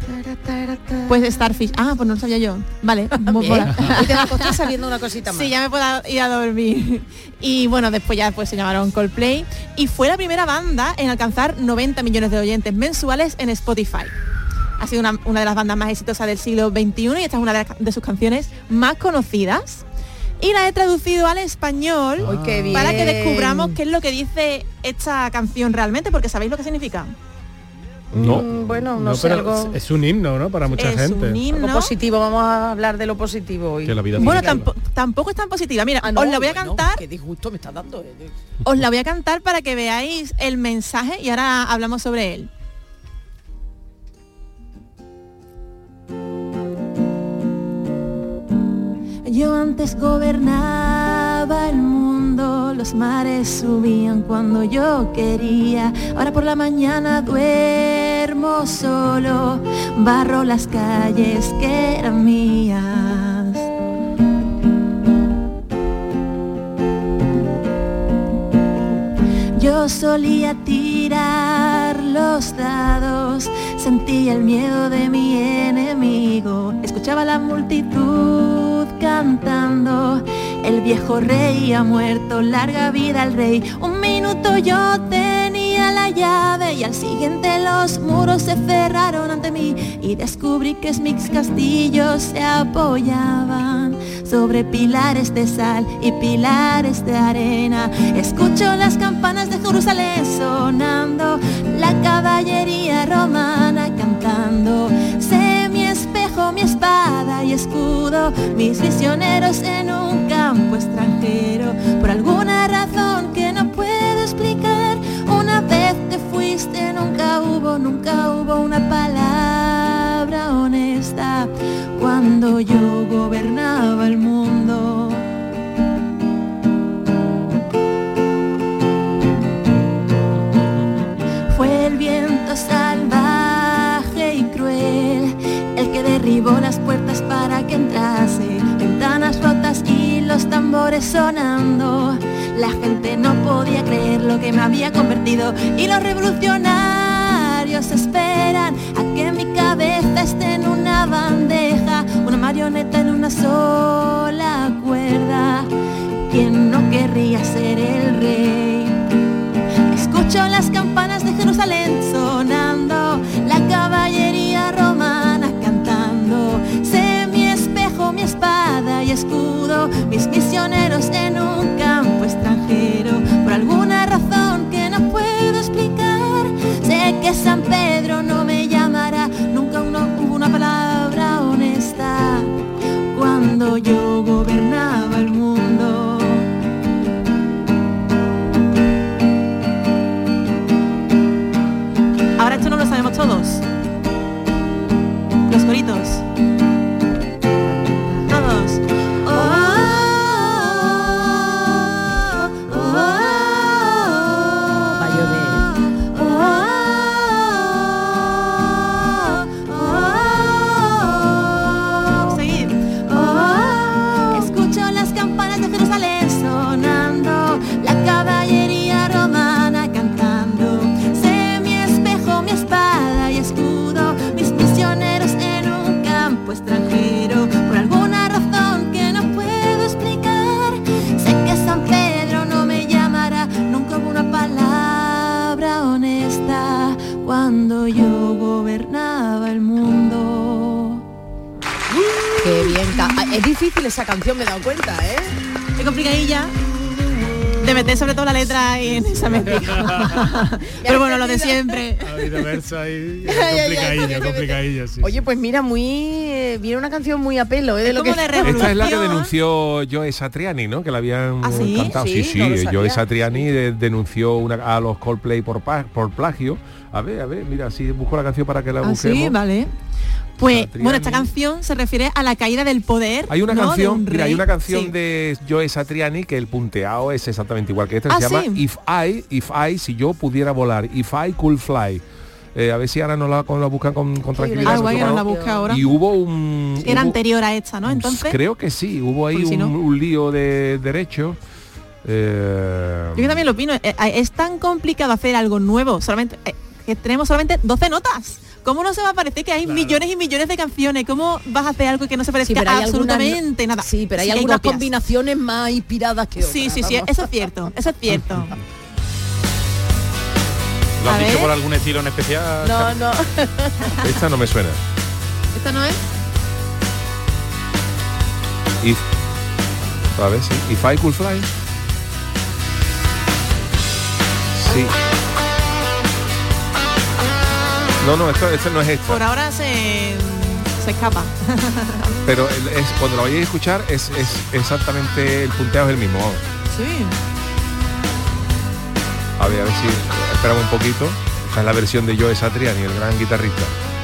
Pues Starfish. Ah, pues no lo sabía yo. Vale, muy Bien. mola. Hoy te vas a acostar sabiendo una cosita más. Sí, ya me puedo ir a dormir. Y bueno, después ya pues se llamaron Coldplay y fue la primera banda en alcanzar noventa millones de oyentes mensuales en Spotify. Ha sido una, una de las bandas más exitosas del siglo veintiuno y esta es una de, las- de sus canciones más conocidas. Y la he traducido al español Uy, qué bien. para que descubramos qué es lo que dice esta canción realmente, porque ¿sabéis lo que significa? No. Mm, bueno, no, No, sé, pero algo... es un himno, ¿no? Para mucha Es gente. un himno. algo positivo, vamos a hablar de lo positivo hoy. Que la vida Bueno, sigue. tampo- tampoco es tan positiva. Mira, Ah, no, os la voy a bueno, cantar, qué disgusto me está dando. eh. os la voy a cantar para que veáis el mensaje y ahora hablamos sobre él. Yo antes gobernaba el mundo, los mares subían cuando yo quería. Ahora por la mañana duermo solo, barro las calles que eran mías. Yo solía tirar los dados, sentía el miedo de mi enemigo, escuchaba la multitud cantando, el viejo rey ha muerto, larga vida al rey. Un minuto yo tenía la llave y al siguiente los muros se cerraron ante mí y descubrí que mis castillos se apoyaban sobre pilares de sal y pilares de arena. Escucho las campanas de Jerusalén sonando, la caballería romana cantando. Sé mi espejo, mi espada y escudo, mis prisioneros en un campo extranjero. Por alguna razón que no puedo explicar, una vez te fuiste, nunca hubo, nunca hubo una palabra honesta cuando yo gobernaba el mundo. Fue el viento salvaje y cruel el que derribó las puertas para que entrase, ventanas rotas y los tambores sonando. La gente no podía creer lo que me había convertido y los revolucionarios esperan a que mi cabeza esté en una bandeja, una marioneta en una sola cuerda. ¿Quién no querría ser el rey? Escucho las campanas de Jerusalén sonando, la caballería romana cantando. Sé mi espejo, mi espada y escudo, mis misioneros en un campo extranjero. Por alguna razón que no puedo explicar, sé que San Pedro no me llamará. Nunca uno, hubo una palabra honesta cuando yo gobernaba el mundo. Ahora esto no lo sabemos todos. Los coritos. Todos. Oh, oh, oh, Va a llover. oh, oh, oh. Seguid. Oh, escucho las campanas de Jerusalén sonando, la caballería romana cantando. Sé mi espejo, mi espada y escudo, mis misioneros en un campo extranjero. Por alguna razón que no puedo explicar, sé que San Pedro no me llamará. Nunca hubo una palabra honesta cuando yo gobernaba el mundo. Qué bien. ca- Es difícil esa canción, me he dado cuenta, ¿eh? Es complicadilla de meter sobre todo la letra en esa métrica. Pero bueno, lo de siempre. Ha habido verso ahí. Ay, ay, ay, Complicadillo, complicadillo, sí. Oye, pues mira, muy eh, viene una canción muy a pelo, ¿eh? De lo que como de Esta es la que denunció Joe Satriani, ¿no? Que la habían ¿Ah, sí? cantado. Sí, Sí, sí, no lo sabía. Joe Satriani de- denunció una, a los Coldplay por, pa- por plagio. A ver, a ver, mira, si busco la canción para que la Ah, busquemos. sí, vale. Pues Satriani. bueno, esta canción se refiere a la caída del poder. Hay una ¿no? de canción, un mira, hay rey. una canción Sí. de Joe Satriani que el punteado es exactamente igual que esta, que Ah, se llama sí. If I, If I, si yo pudiera volar, If I Could Fly. Eh, a ver si ahora nos la, con la buscan con, con tranquilidad. Ah, guay, que nos la Nuestro busca ahora. Y hubo un... Era hubo- anterior a esta, ¿no? Entonces, Creo que sí, hubo ahí Porque si un, no- un lío de derecho. Eh, yo también lo opino. eh, eh, Es tan complicado hacer algo nuevo, solamente eh, que tenemos solamente doce notas. ¿Cómo no se va a parecer que hay millones y millones de canciones? ¿Cómo vas a hacer algo que no se Sí, parezca pero hay absolutamente algunas- nada? Sí, pero hay Sí que algunas copias. combinaciones más inspiradas que otras. Sí, sí, sí, vamos. eso es cierto, eso es cierto. ¿Lo A has dicho ver. por algún estilo en especial? No, no. esta no me suena. ¿Esta no es? If, a ver, sí. If I Could Fly. Sí. No, no, esto, esto no es esta. Por ahora se, se escapa. Pero es, cuando lo vayáis a escuchar es, es exactamente el punteado es el mismo. Vamos. Sí. A ver, a ver si esperamos un poquito. Esta es la versión de Joe Satriani, el gran guitarrista.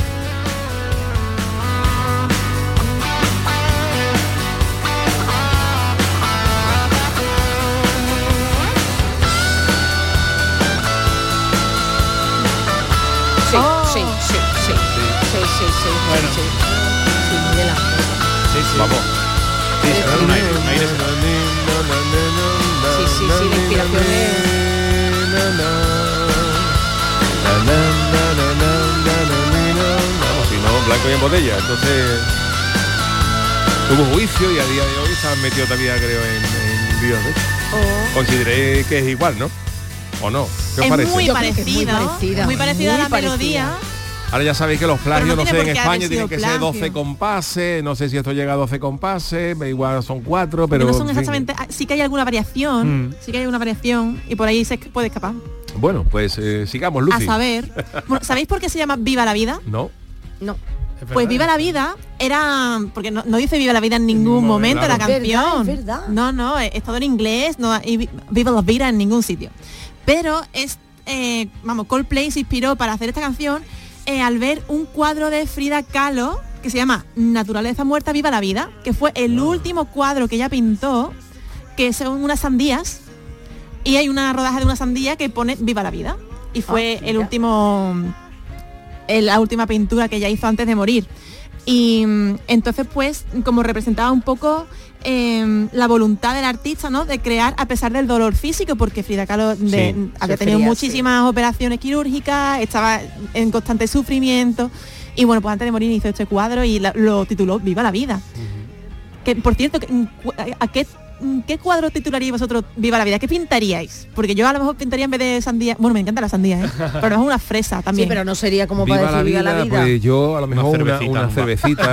Sí, sí, sí, sí, sí, sí, sí, Bueno. sí, sí, muy delante. Sí, sí. Vamos. Sí, se da un aire, un aire se da. Sí, sí, sí, la inspiración es... Vamos, si no, blanco y en botella. Entonces tuvo juicio y a día de hoy se han metido todavía, creo, en, en vídeos de hecho. Oh. Consideré que es igual, ¿no? ¿O no? ¿Qué os Es parece? muy Yo creo que es muy parecida, parecida, muy parecida a muy la parecida. melodía. Ahora ya sabéis que los plagios, Pero no, no sé, tiene en por qué España haber tienen sido que ser doce plagio. compases, no sé si esto llega a doce compases, igual son cuatro, pero... no son en fin. exactamente, sí que hay alguna variación, Mm. sí que hay alguna variación y por ahí se puede escapar. Bueno, pues eh, sigamos, Lucy. A saber, bueno, ¿sabéis por qué se llama Viva la Vida? No. No. Pues Viva la Vida era, porque no, no dice Viva la Vida en ningún momento claro. la Es verdad, canción. es verdad. No, no, es, es todo en inglés, no hay vi- Viva la Vida en ningún sitio. Pero es, eh, vamos, Coldplay se inspiró para hacer esta canción eh, al ver un cuadro de Frida Kahlo que se llama Naturaleza Muerta, Viva la Vida, que fue el último cuadro que ella pintó, que son unas sandías, y hay una rodaja de una sandía que pone Viva la Vida. Y fue Ah, el mira. último, el- la última pintura que ella hizo antes de morir. Y mm, entonces, pues, como representaba un poco eh, la voluntad del artista, ¿no? De crear a pesar del dolor físico, porque Frida Kahlo de- Sí, había sufría, tenido muchísimas operaciones quirúrgicas, estaba en constante sufrimiento. Y bueno, pues antes de morir hizo este cuadro y la- lo tituló Viva la Vida. Que, por cierto, que, mm, cu- ¿a qué, mm, qué cuadro titularíais vosotros Viva la Vida? ¿Qué pintaríais? Porque yo a lo mejor pintaría en vez de sandía... Bueno, me encanta la sandía, ¿eh? Pero es una fresa también. Sí, pero no sería como Viva para la decir Viva vida, la Vida. pues yo a lo mejor una, cervecita, una un bar. cervecita,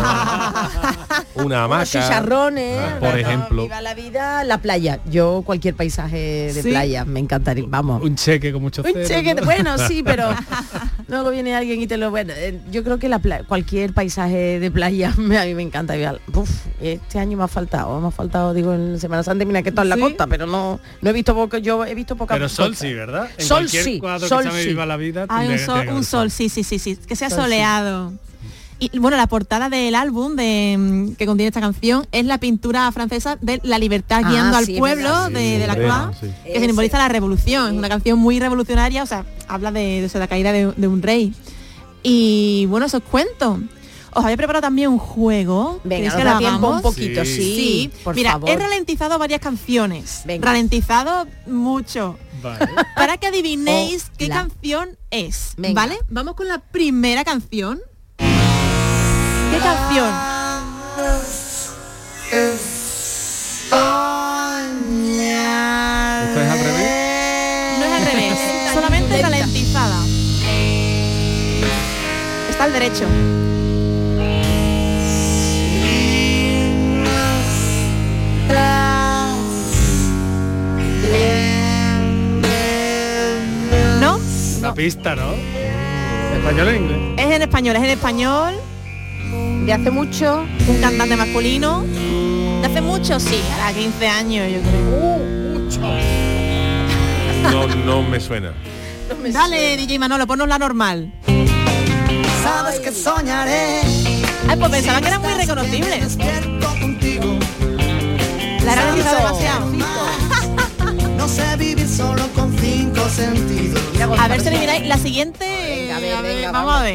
una, una Unos hamaca. chicharrones, Ah, por no, ejemplo. Viva la Vida, la playa. Yo cualquier paisaje de ¿Sí? playa me encantaría, vamos. Un cheque con muchos Un ceros, cheque, ¿no? bueno, sí, pero luego viene alguien y te lo... Bueno, eh, yo creo que la pla- cualquier paisaje de playa me- a mí me encanta. Uf, este año me ha faltado, me ha faltado, digo, en Semana Santa, mira que está en la ¿Sí? costa, pero no no he visto poco, yo he visto poca Pero sol costa. sí, ¿verdad? En Sol cualquier sí, cuadro sol que se llame sí. Viva la Vida. Hay un tiene- sol, tiene que un haber sol, sí, sí, sí, sí, que sea Sol, sí. soleado. Y bueno, la portada del álbum de, mm, que contiene esta canción es la pintura francesa de La Libertad Ah, guiando sí, al es pueblo verdad. de, Sí, de la morena, Croix, sí. que simboliza la revolución. Es una canción muy revolucionaria, o sea, habla de, de, eso, de la caída de, de un rey. Y bueno, eso os cuento. Os había preparado también un juego. Venga, ¿Queréis nos que da lo tiempo hagamos? un poquito, sí, Sí, por mira, favor. he ralentizado varias canciones. Venga. Ralentizado mucho. Vale. Para que adivinéis qué Hola. canción es. Venga. ¿Vale? Vamos con la primera canción. ¿Qué canción? ¿Esto es al revés? No es al revés, solamente ralentizada. Está al derecho. ¿No? Una pista, ¿no? ¿Español o inglés? Es en español, es en español. De hace mucho. Un cantante masculino. De hace mucho, sí, hará quince años, yo creo. No, no me suena. Dale, D J Manolo, ponnos la normal. Sabes que soñaré. Ay, pues pensaba que eran muy reconocibles. La he ralentizado demasiado. No sé vivir solo con cinco sentidos. A ver si adivináis la siguiente. Venga, a ver, a ver, venga, vamos, vamos. a ver.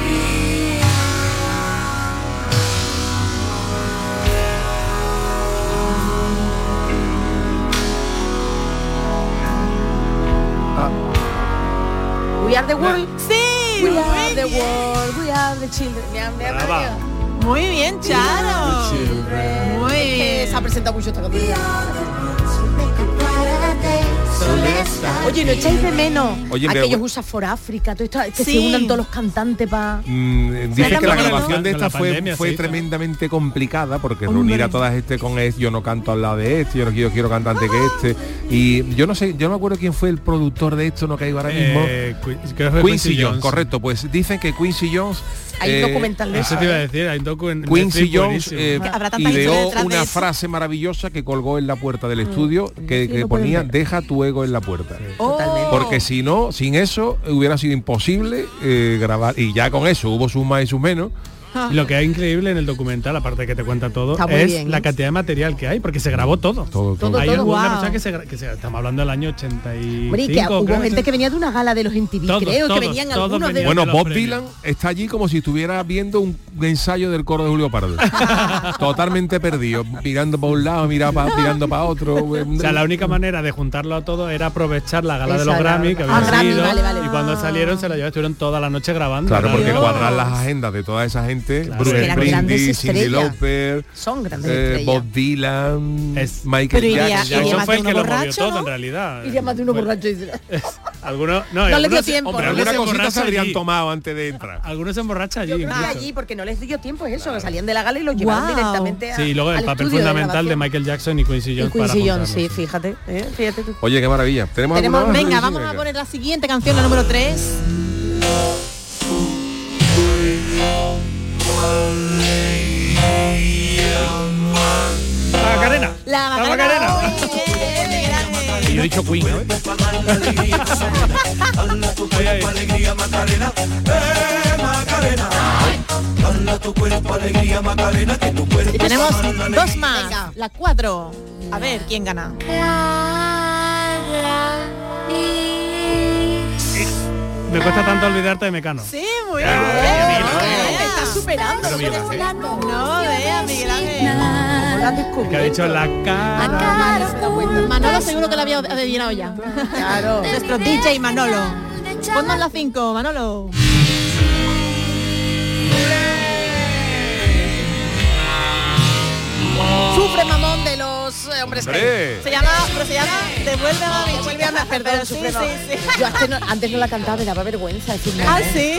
We are the world. Sí, We muy are the bien. world. We are the children. Me- me- me- Brava. Muy bien, Charo. Muy Es que bien. se ha presentado mucho esta canción. Oye, ¿no echáis de menos Oye, aquellos me- USA for Africa, todo esto, que Sí. se unan todos los cantantes para... Mm, dice Se que la han grabación de con la esta fue, pandemia, fue sí, tremendamente complicada porque Hombre. reunir a toda este con este, yo no canto al lado de este, yo no quiero, quiero cantante que este. Y yo no sé, yo no me acuerdo quién fue el productor de esto, no caigo ahora mismo. Eh, Qui- creo que fue Quincy Quincy Jones, Jones. correcto. Pues dicen que Quincy Jones... Hay un eh, documental de Eso te iba a decir, hay un docu en Quincy Netflix Jones buenísimo. eh, Habrá tanta historia ideó detrás de una eso. frase maravillosa que colgó en la puerta del estudio que, sí, que lo pueden ponía ver. deja tu ego en la puerta. Totalmente. Porque si no, sin eso hubiera sido imposible eh, grabar. Y ya con eso hubo sus más y sus menos. Y lo que es increíble en el documental, aparte de que te cuenta todo, Está muy es bien, la ¿eh? cantidad de material que hay, porque se grabó todo. Todo, todo. Hay todo. alguna Wow. cosa que se, gra- que se- estamos hablando del año ochenta y Hombre, y que cinco, hubo creo, gente que venía de una gala de los M T V, Todos, creo, todos, que venían todos algunos de... venían. Bueno, de los Bob premios. Dylan está allí como si estuviera viendo un ensayo del coro de Julio Pardo. Totalmente perdido, mirando para un lado, mira pa- mirando para otro. O sea, la única manera de juntarlo a todo era aprovechar la gala de los Esa Grammy, que gala. había Ah, Grammy, sido, vale, vale. y cuando salieron se la llevaron, estuvieron toda la noche grabando. Claro, porque Dios. cuadrar las agendas de toda esa gente, Claro. Bruce Es que eran grandes Springsteen, Cyndi estrellas. Lauper, Son grandes eh, estrellas. Bob Dylan, Es- Michael Pero iría- Jackson. iría Jackson más fue de el uno que lo movió borracho, todo ¿no? en realidad. Y llama de uno Bueno, borracho y dice, Algunos, no, No le dio algunos se- tiempo. hombre, No le algunos Alguna se cosita se emborrachan habrían allí. tomado antes de entrar. Algunos se emborrachan allí. yo creo que incluso. allí, porque no les dio tiempo eso, que salían de la gala y los llevaron Guau. directamente a, Sí, y luego el al papel estudio fundamental de, grabación. Michael Jackson y Quincy Y Jones para Quincy Jones, juntarlos. sí, fíjate, eh, fíjate tú. Oye, qué maravilla. ¿Tenemos, Tenemos- alguna más? Venga, Sí, vamos venga. a poner la siguiente canción, la número tres. La Macarena. La La Macarena. Macarena. Y yo he dicho Queen, ¿no? Ahí, ahí. Y tenemos dos más. La cuatro. A ver, ¿quién gana? Me cuesta tanto olvidarte de Mecano. Sí, muy bien. Te estás superando. Pero Miguel Ángel. No, vea, Miguel Ángel. ¿Cómo lo has descubierto? Que ha dicho la cara. Manolo seguro que lo había adivinado ya. Claro. Nuestro D J Manolo. Ponnos la cinco, Manolo. Sufre mamón de los eh, hombres G. ¡Hombre! Se llama, pero se llama Devuelve a mi Vuelve a perdón, Sí, sufre sí, mamón. sí. Yo antes no, antes no la cantaba, me daba vergüenza decirme. Ah, sí.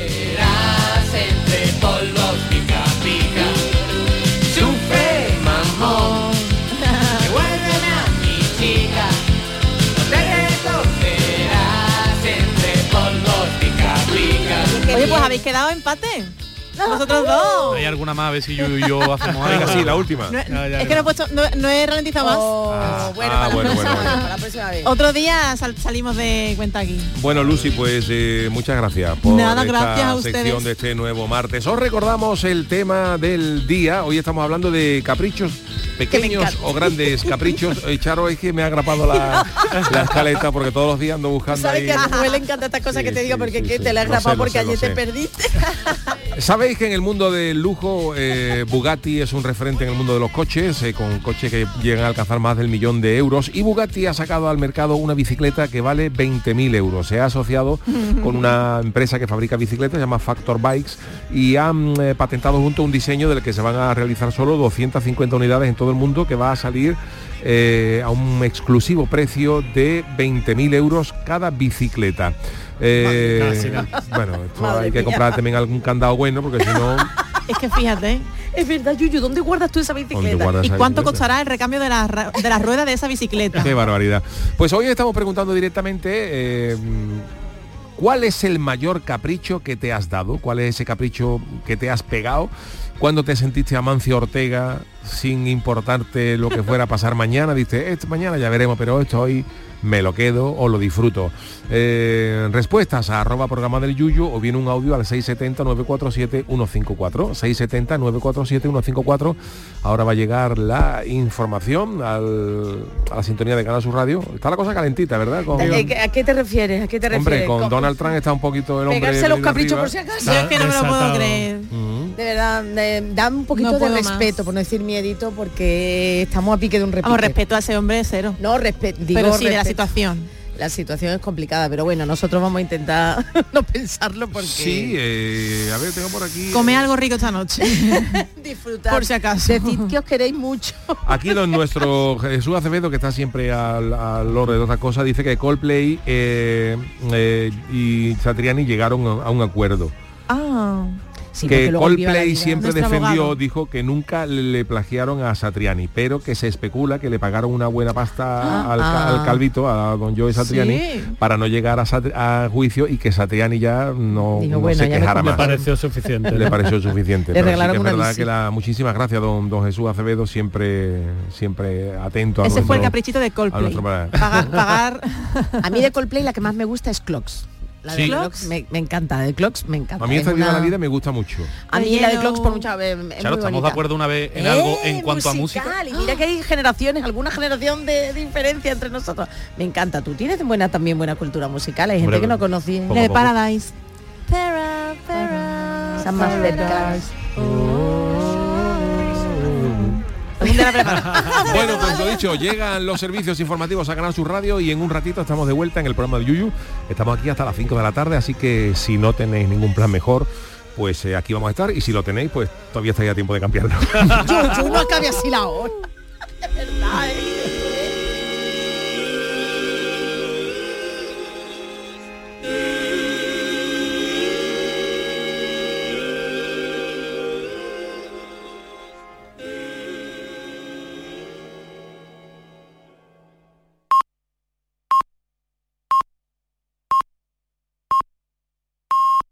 Oye, pues habéis quedado empate. Vosotros dos. ¿Hay alguna más? A ver si yo y yo hacemos algo. Venga, sí, la última. No, No, ya es que no he puesto, no, no he ralentizado más. Oh, Ah, bueno, ah, para, bueno, la bueno, próxima bueno. vez, para la próxima vez. Otro día sal- salimos de cuenta aquí. Bueno, Lucy, pues eh, muchas gracias por Nada, esta gracias a ustedes. sección de este nuevo martes. Os recordamos el tema del día. Hoy estamos hablando de caprichos pequeños encanta. o grandes caprichos. Eh, Charo, es que me ha agrapado la, la escaleta porque todos los días ando buscando Sabes ahí. que a tu le encanta estas cosas Sí, que te digo sí, porque sí, que sí. te la has Lo sé, grabado lo porque sé, lo ayer te sé. perdiste. Sabéis que en el mundo del lujo eh, Bugatti es un referente en el mundo de los coches, eh, con coches que llegan a alcanzar más del millón de euros, y Bugatti ha sacado al mercado una bicicleta que vale veinte mil euros. Se ha asociado con una empresa que fabrica bicicletas, se llama Factor Bikes, y han eh, patentado junto un diseño del que se van a realizar solo doscientas cincuenta unidades en todo el mundo, que va a salir eh, a un exclusivo precio de veinte mil euros cada bicicleta. Eh, Casi, ¿no? bueno, esto Madre hay que mía. comprar también algún candado bueno, porque si no... Es que fíjate. Es verdad, Yuyu, ¿dónde guardas tú esa ¿Dónde bicicleta? guardas ¿Y esa cuánto bicicleta? costará el recambio de las ra- de las ruedas de esa bicicleta? Qué barbaridad. Pues hoy estamos preguntando directamente eh, ¿cuál es el mayor capricho que te has dado? ¿Cuál es ese capricho que te has pegado? ¿Cuándo te sentiste Amancio Ortega sin importarte lo que fuera a pasar mañana? Diste, esto mañana ya veremos, pero esto hoy me lo quedo o lo disfruto. Eh, respuestas a arroba programa del Yuyu o bien un audio al seis siete cero, nueve cuatro siete, uno cinco cuatro. seis siete cero, nueve cuatro siete, uno cinco cuatro. Ahora va a llegar la información al, a la sintonía de Canal Sur Radio. Está la cosa calentita, ¿verdad? Con, Eh, ¿A qué te refieres? ¿A qué te hombre, refieres? con ¿Cómo? Donald Trump está un poquito el hombre... Pegarse los venido caprichos arriba. por si acaso. Yo es que no me lo puedo Desatado. creer. Mm. De verdad, de- da un poquito No de puedo más. respeto, por no decir miedito, porque estamos a pique de un repique. Vamos, respeto a ese hombre cero. No, respeto. Pero sí, de la situación. la situación es complicada, pero bueno, nosotros vamos a intentar no pensarlo porque... Sí, eh, a ver, tengo por aquí... Come algo rico esta noche. Disfrutar. Por si acaso. Decid que os queréis mucho. Aquí los, nuestro Jesús Acevedo, que está siempre al, al oro de otras cosas, dice que Coldplay eh, eh, y Satriani llegaron a, a un acuerdo. Ah... Sí, que Coldplay siempre Nuestro defendió, abogado. dijo que nunca le, le plagiaron a Satriani, pero que se especula que le pagaron una buena pasta Ah, al, ah. al calvito, a don Joe Satriani, Sí. para no llegar a, Sat- a juicio y que Satriani ya no, Dijo, no bueno, se ya me quejara Le más. pareció suficiente. Le pareció suficiente. Le Pero sí regalaron que es una verdad bici. que la muchísimas gracias, don, don Jesús Acevedo, siempre siempre atento a Ese nuestro, fue el caprichito de a Coldplay. nuestro programa. Pagar, pagar. A mí de Coldplay la que más me gusta es Clocks. La de Sí. Clocks me, me encanta, de Clocks me encanta. A mí Es esta vida una- de la vida me gusta mucho. A mí la de Clocks por muchas veces es Claro, muy estamos bonita. de acuerdo una vez en algo en ¡Eh, cuanto musical! a música. Y mira que hay generaciones, alguna generación de diferencia entre nosotros. Me encanta. Tú tienes buena también buena cultura musical. Hay gente Hombre, que no conocía. poco La a de poco. Paradise. Para, para, Están más cerca. Bueno, pues lo dicho, llegan los servicios informativos a Canal Sur Radio y en un ratito estamos de vuelta en el programa de Yuyu. Estamos aquí hasta las cinco de la tarde, así que si no tenéis ningún plan mejor, pues eh, aquí vamos a estar, y si lo tenéis, pues todavía estaría a tiempo de cambiarlo. Yo, yo no acabe así la hora. De verdad, ¿eh?